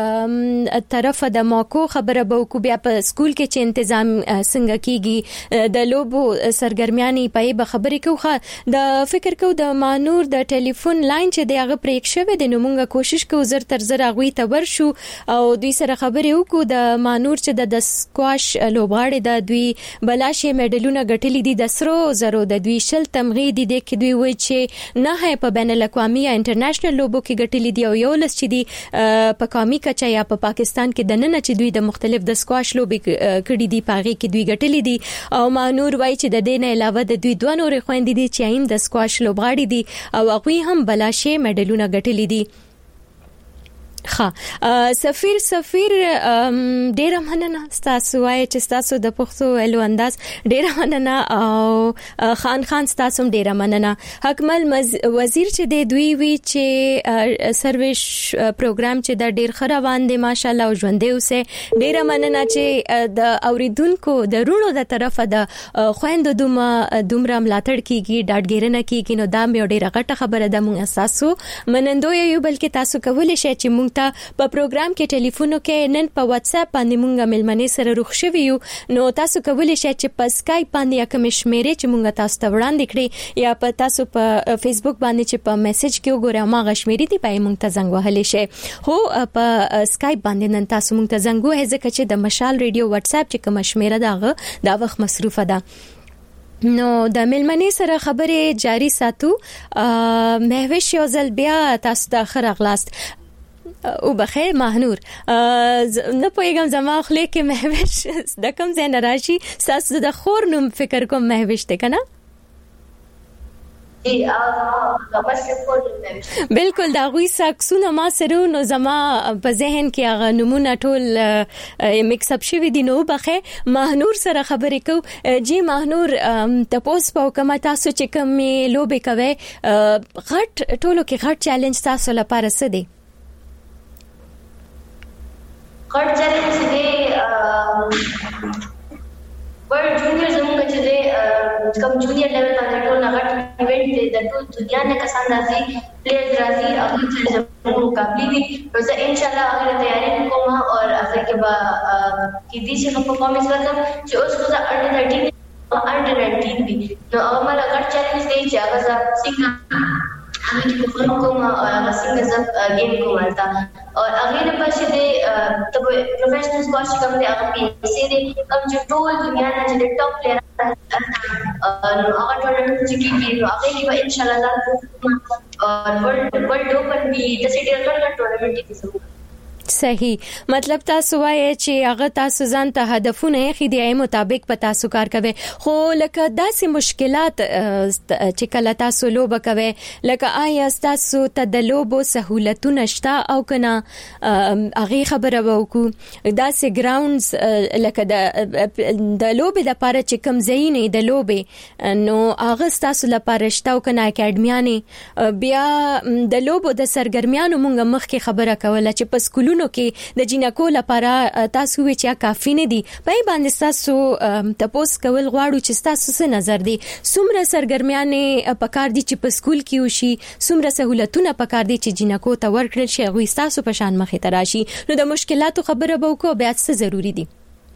طرفه د موکو خبره به کو بیا په سکول کې چې تنظیم څنګه کیږي د لوبو سرګرمیانې پای به خبرې کوخه د فکر کو د مانور د ټلیفون لاین چې د هغه پریک شوه د نومونګه کوشش کو زر تر زر غوي ته ورشو او دوی سره خبرې وکړو د مانور چې د سکواش لوبغاړي د دوی بلاشه میډلونه ګټلې دي د سرو زرو د دوی شل تمغه دي د کې دوی وایي چې نه هي په بین الاقوامي یا انټرنیشنل لوبو کې ګټلې دي او یو لس چې دي په قومي کچا یا په پاکستان کې د نن چې دوی د مختلف د سکواش لوبې کړې دي پاغي کې دوی ګټلې دي او مانور وایي چې د دې نه علاوه د دوی دوه نورې خويندې دي چې هم د سکواش لوبغاړي دي او هغه هم بلاشه میډلونه ګټلې دي ها سفیر سفیر ډیر مننه تاسو وای چې تاسو د پښتو ویلو انداز ډیر مننه او خان خان تاسو ډیر مننه حکمل وزیر چې د دوی وی چې سرویس پروګرام چې د ډیر خروان دي ماشاالله او ژوندې اوسه ډیر مننه چې د اوریدونکو د رونو د طرفه د خويندو دومره دومره ملاتړ کیږي ډاډګیرنه کیږي نو دا مې ډیره غټه خبره ده مونږ اساسو منندوی یو بلکې تاسو کولای شئ چې مونږ ته په پروګرام کې ټلیفون کې نن په واتس اپ باندې مونږ ملمنې سره روښ شوی یو نو تاسو کولای شئ چې په اسکایپ باندې یا کوم شمیرې چې مونږ تاسو ته وړاندې کړی یا په تاسو په فیسبوک باندې چې په میسج کې وګورئ ما غشمیرې دی پای مونږ ته زنګ وهلی شي هو په اسکایپ باندې نن تاسو مونږ ته زنګ وهه ځکه چې د مشال ریډیو واتس اپ چې کوم شمیره داغه دا وخت مصروفه ده نو د ملمنې سره خبرې جاری ساتو مهوش یو ځل بیا تاسو ته خرغلاست او بخیر ماهنور نه پوهیږم زما خلک کې مهوش د کوم ځای نه راشي تاسو د خور نوم فکر کوم مهوش ته کنه بالکل دا غوي ساکسونه ما سره نو زما په ذهن کې هغه نمونه ټول میکس اپ شوی دي. نو بخې ماهنور سره خبرې کو. جی ماهنور تاسو په کومه تاسو چې کومې لوبې کوي غټ ټولو کې غټ چیلنج تاسو لپاره څه دی؟ غټ چیلنج دی ورلد جونیئر زموږ چې دی کوم جونیئر لیول باندې ټول غټ ایونت دی د ټول دنیا نه کسان راځي پلیئرز راځي هغه چې زموږ مقابله دي. نو زه ان شاء الله هغه تیاری کوم او هغه کې به کې دي چې په پرفارمنس وکړم چې اوس خو زه انډر thirteen انډر nineteen دي. نو هغه مله غټ چیلنج دی چې هغه زه څنګه هغه کې پرفارم کوم او هغه څنګه زه گیم کوم البته और अगले नंबर से दे तब प्रोफेशनल स्क्वाश कम दे अगर से दे कम जो टोल दुनिया ना जो टॉप प्लेयर और अगर टूर्नामेंट जी की भी अगले भी इंशाल्लाह और वर्ल्ड वर्ल्ड ओपन भी द सिटी का टूर्नामेंट की सब صحیح. مطلب تاسو وایي چې هغه تاسو ځان ته هدفونه یې خدای مطابق په تاسو کار کوي. خو لکه داسې مشکلات چې کله تاسو لوبه کوي لکه آیا تاسو ته د لوبو سہولتونه شته او کنه هغه خبره وکړو داسې ګراوندز لکه د د لوبې لپاره چې کم ځای نه د لوبې نو هغه تاسو لپاره شته او کنه اکیډمیانه بیا د لوبو د سرګرمیانو مونږ مخکې خبره کوله چې په سکولونو کې د جینکو لپاره تاسو وی چې کافی نه دي. په باندې تاسو تاسو کول غواړو چې تاسو څه نظر دي څومره سرګرمیانه پکار دي چې په سکول کې وشي څومره سہولتونه پکار دي چې جینکو ته ورکړل شي غوي تاسو په شان مخې ته راشي. نو د مشکلاتو خبره به وکړو بیا څه ضروری دي؟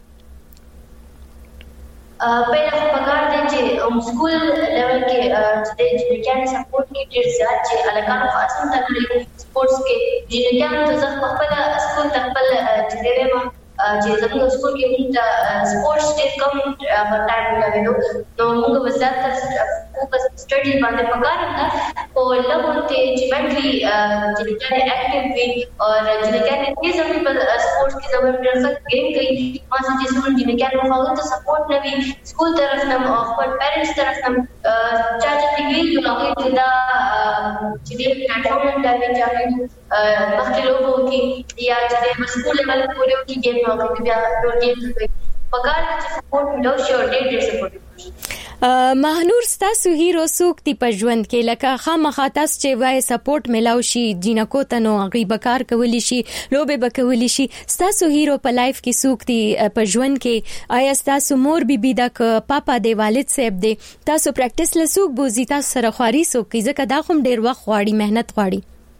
पहिला पगार द्यायचे स्कूल लेवल के जे जिनक्याने सपोर्ट की ډیر زیات چې الکانو خاصم تکلیف سپورتس کې جنکیان ته ځخ خپل سکول خپل چې دیوه ما چې زموږ سکول کې موږ سپورتس ډیر کم په ټایم لګیدو نو موږ وزات فوکس سټډي باندې پکار نه او لږه چې منټلی جنکیان اکټیو وي او جنکیان دې زموږ په سپورتس کې زموږ ډیر ښه گیم کوي ما چې سکول جنکیان مو ته سپورټ نه وي سکول طرف نه او خپل پیرنټس طرف نه چا چې ویل نو هغه دا چې دې پلیټفارم ته وی چې مخکې لوبو کې یا چې سکول لیول پورې کې گیم هغه بیا نور گیم کوي پکار چې سپورټ ملو شو ډېر ډېر سپورټ. ماهنور تاسو هیرو سوک دی په ژوند کې لکه خامخا تاسو چې وای سپورټ ملاو شي جینکو ته نو غي بکار کولی شي لوبه بکولی شي تاسو هیرو په لایف کې سوک دی په ژوند کې آیا تاسو مور بي بي دا ک پاپا دی والد صاحب دی تاسو پریکټیس لسوک بوزي تاسو سره خواري سوک کی ځکه دا کوم ډیر وخت غواړي مهنت غواړي.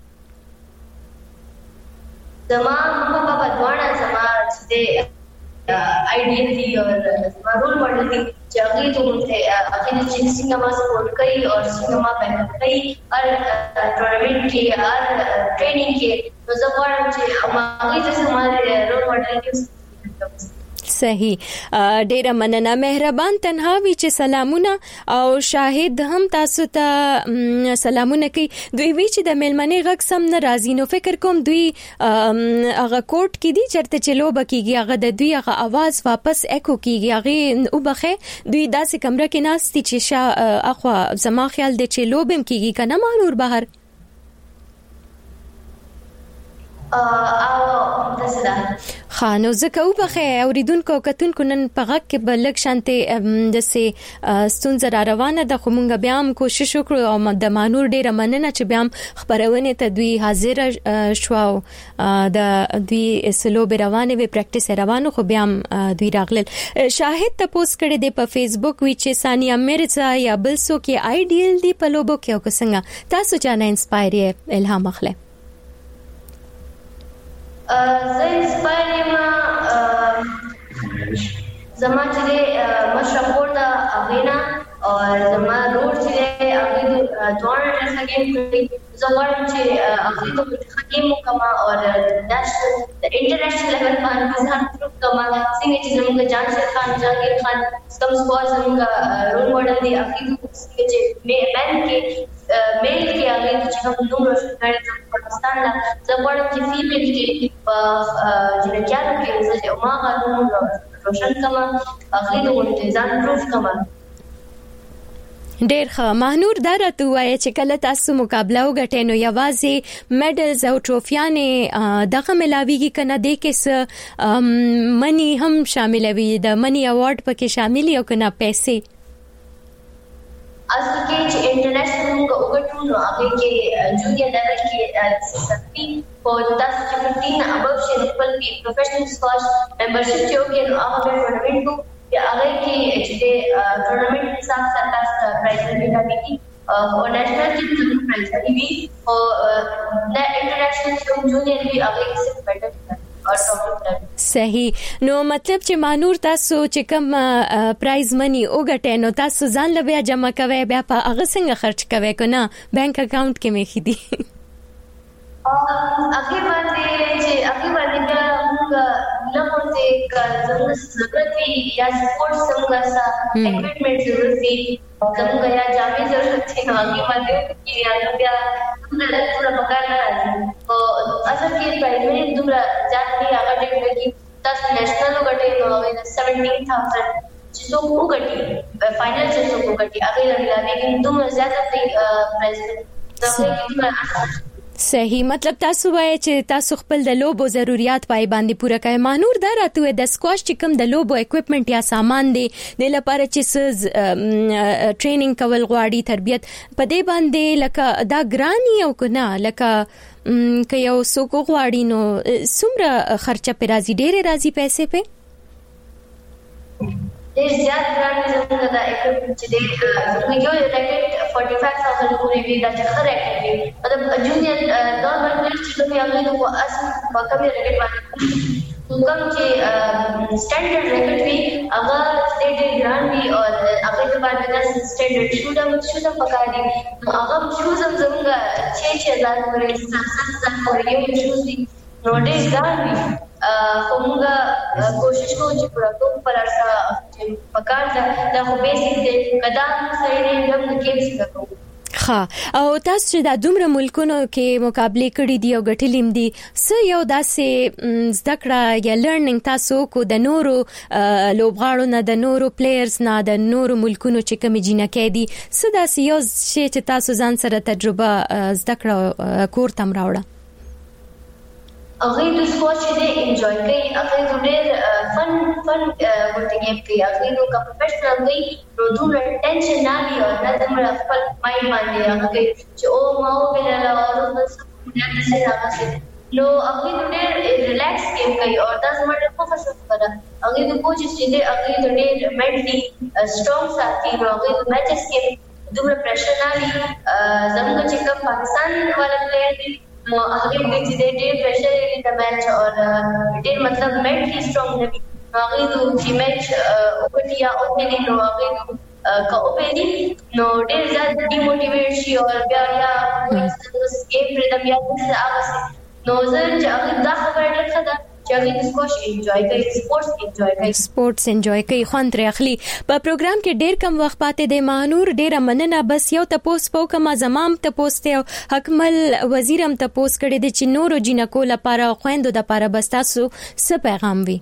زما ماما بابا دواړه زما چې आइडियल थी और रोल मॉडल थी जगह तो उनसे अखिल सिंह मां सपोर्ट करी और सिंह मां बैकअप करी हर टूर्नामेंट की हर ट्रेनिंग के तो जब और हमारे जैसे हमारे रोल मॉडल के صحیح. ډیره مننه مهربان تنها وی چې سلامونه او شاهد هم تاسو ته سلامونه کوي. دوی وی چې د ملمنې غږ سم ناراضي نو فکر کوم دوی هغه کوټ کې دي چرته چې لوبه کیږي هغه د دوی هغه आवाज واپس اکو کیږي هغه او بخه دوی داسې کمره کې ناستي چې شا اخوا زما خیال دی چې لوبم کیږي کنه مانور بهر او دسدا خانو زکه او بخه اوریدونکو کتونکو نن په غږ کې بلک شانته د سه ستون زرا روانه د خمونګ بیا هم کوشش وکړو او د مانور ډیره مننه چې بیا هم خبرونه ته دوی حاضر شو د دوی سلو به روانه وی پریکټیس روانه خو بیا هم دوی راغلل. شاهد ته پوسټ کړي دی په فیسبوک وی چې ثانیه مرزا یا بل څوک آیډیل دی په لوبو کې او څنګه تاسو چانه انسپایر الهام اخلي. زه انسپایر یم زما چې مشرفور دا اغینا اور زما روډ چې هغه دوه ډېر گیم کوي زه غواړم چې هغه ته گیم وکما اور نېشنل انټرنیشنل لیول باندې ځان پروف کما څنګه چې زموږ جان شیر خان جاګیر خان کم سپورټ زموږ رول موډل دی هغه چې مېن کې मेल के आगे कुछ हम नूर रोशन पाकिस्तान ला जबड़ की फीमेल के जिन क्या के से उमा कानून रोशन कमा आखिरी तो इंतजाम प्रूफ कमा ډېر ښه. مهنور دا راته وایي چې کله تاسو مقابله وګټئ نو یوازې میډلز او ټروفیانې دغه ملاویږي که نه دې کې څه منی هم شامل وي، د منی اوارډ پکې شامل او که نه پیسې؟ اصل کې چې انټرنیشنل موږ وګټو نو هغه کې جونیئر لیول کې سختي په داس چې ففټین ابو شي خپل کې پروفیشنل سکواش ممبرشپ چې وکړي نو هغه ټورنمنت کو یا هغه کې چې د ټورنمنت حساب سره تاسو پرایز ملي او نېشنل ټیم پرایز ملي او د انټرنیشنل ټیم جونیئر وی هغه کې څه بیٹر صحیح. نو مطلب چې مانور تاسو چې کوم پرایز منی وګټئ نو تاسو ځان له بیا جمع کوئ، بیا په هغه څنګه خرچ کوئ که نه بانک اکاؤنٹ کې مې خېدي؟ هغه باندې چې هغه باندې بیا موږ لږ څه ضرورت وي یا سپورټ څنګه سا اکوپمنټ ضرورت وي څنګه یا جامې ضرورت وي نو هغه باندې کې یا بیا موږ له پورا پکار نه راځي او اصل کې پرایمري دومره ځان دی هغه ډېر کې تاسو نېشنل وګټئ نو هغه سبعتر هزار چې څوک وګټي فائنل چې څوک وګټي هغه لږه دومره زیاته پرایز ده. صحیح. مطلب تاسو وایي چې تاسو خپل د لوبو ضرورت پای باندې پوره کوئ. مانور دا راته د سکواش چې کوم د لوبو اکوپمنټ یا سامان دی د لپاره چې ټریننګ کول غواړي تربیت په دې باندې لکه دا ګرانی او کنه لکه که یو څوک غواړي نو څومره خرچه په راځي؟ ډېرې راځي پیسې په ډېر زیات ګران زموږ د اکوپمنټ چې دی زموږ یو ریکټ فورټي فایو تھاؤزینډ پورې وي دا چې ښه ریکټ وي مطلب جونیئر نارمل پلیئر چې کوم هغوی د اصل په کمې ریکټ باندې کوم چې سټینډرډ ریکټ وي هغه ډېر ډېر ګران وي او هغوی د باندې داسې سټینډرډ شوز هم شوز هم پکار دي نو هغه شوز هم زموږ چھ چھ هزار پورې سات سات هزار پورې یو یو شوز دي نو ډېر ګران وي خو موږ کوشش کوو چې پوره کوو پر اساس چې پکار ده دا خو بیسیک دی کدا سړی نه هم کېږي کوو. ښه. او تاسو چې د دومره ملکونو کې مقابله کړې دي او ګټلې دي څه یو داسې زده کړه یا لرنینګ تاسو کو د نورو لوبغاړو نه د نورو پلیئرز نه د نورو ملکونو چې کوم جنکې دي څه داسې یو شی چې تاسو ځان سره تجربه زده کړه کور تم راوړه؟ هغه د سپورت چې دی انجوای کوي هغه د ډېر فن فن ورته گیم کوي هغه نو که پروفیشنل وي نو دومره ټینشن نه وي او نه دومره خپل مایند باندې هغه کوي چې او ما وبېله او بس نه څه راغلی نو هغه د ډېر ریلیکس گیم کوي او دا زما ډېر خوښه شوه هغه د کوچ چې دی هغه د ډېر منټلی سټرونګ ساتي نو هغه د میچز کې دومره پریشر نه وي زموږ چې کوم پاکستان والا پلیئر دي نو هغه د چې ډېر پریشر لري د میچ او ډېر مطلب منټلی سټرونګ نه وي هغه د چې میچ وکړي یا وکړي نو هغه که وپېږي نو ډېر زیات ډیموټیویټ شي او بیا یا گیم پرې د بیا هغه نو زه چې هغه دا خبره ډېر ښه ده چې هغه د سکواش انجوای کوي سپورټس انجوای کوي سپورټس انجوای کوي خوند ترې اخلي. په پروګرام کې ډېر کم وخت پاتې دی مانور ډېره مننه بس یو تپوس په کومه زمام تپوس ته حکمل وزیرم تپوس کړی دی چې نورو جنکو لپاره خويندو د لپاره بس تاسو څه پیغام وي؟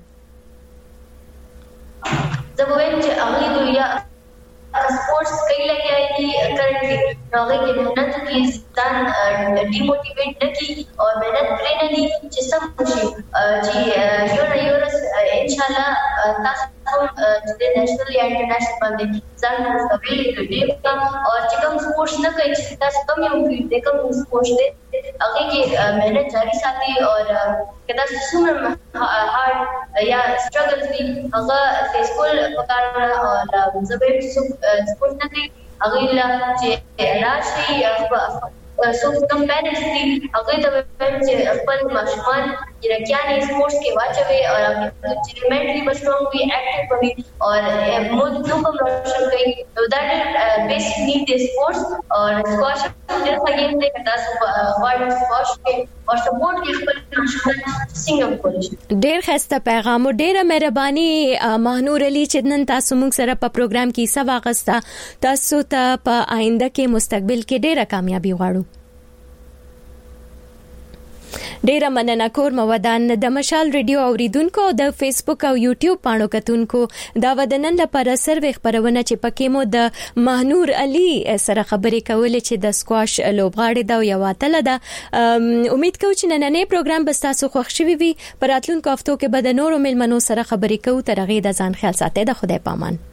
زه وایم چې هغه دوی سپورټس کوي لګیا دي کرنټلی هغه کې مهنت کوي ځان ډیموټیویټ نه کی او مهنت پرې نه دي چې سم شي چې یو نه یو ان شاء الله تاسو چې د نېشنل یا انټرنیشنل باندې ځان مستقبل کړئ او چې کوم سپورټس نه کوي چې تاسو کوم یو فیلډ کوم سپورټس دی هغه کې مهنت جاری ساتي او کدا څومره هارد یا سټرګلز دي هغه فیس کول پکار او زبېر سپورټ نه کوي هغه لا چې راشي سو کم پیرنټس دي هغه د چې خپل ماشومان یرکیانې سپورټس کې واچوي او چې منټلی بسټرونګ وي اکټیو وي او موږ کوم روشن کوي نو دا بیسیک نیډ دی سپورټس او سکواش ډېر ښه دی کدا ورلد سکواش کې او سپورټ کې خپل ماشومان څنګه کولی شي. ډېر ښه پیغام او ډېره مهرباني مهنور علي چې نن تاسو موږ سره په پروګرام کې حصہ واخیسته. تاسو ته په آینده کې مستقبل کې ډېره کامیابی غواړو. ډیره مننه کور مودان د مشال ریډیو اوریدونکو د فیسبوک او یوټیوب پاڼو کتونکو دا ودنن لپاره سروې خبرونه چې پکې مو د مهنور علي سره خبرې کولې چې د سکواش لوبغاړي دا یو اتله ده. امید کوم چې نننې پروګرام به تاسو خوښ شي وي. پر راتلونکو هفتو کې به د نورو ملمنو سره خبرې کوو. تر هغه د ځان خیال ساتئ. د خدای پامان.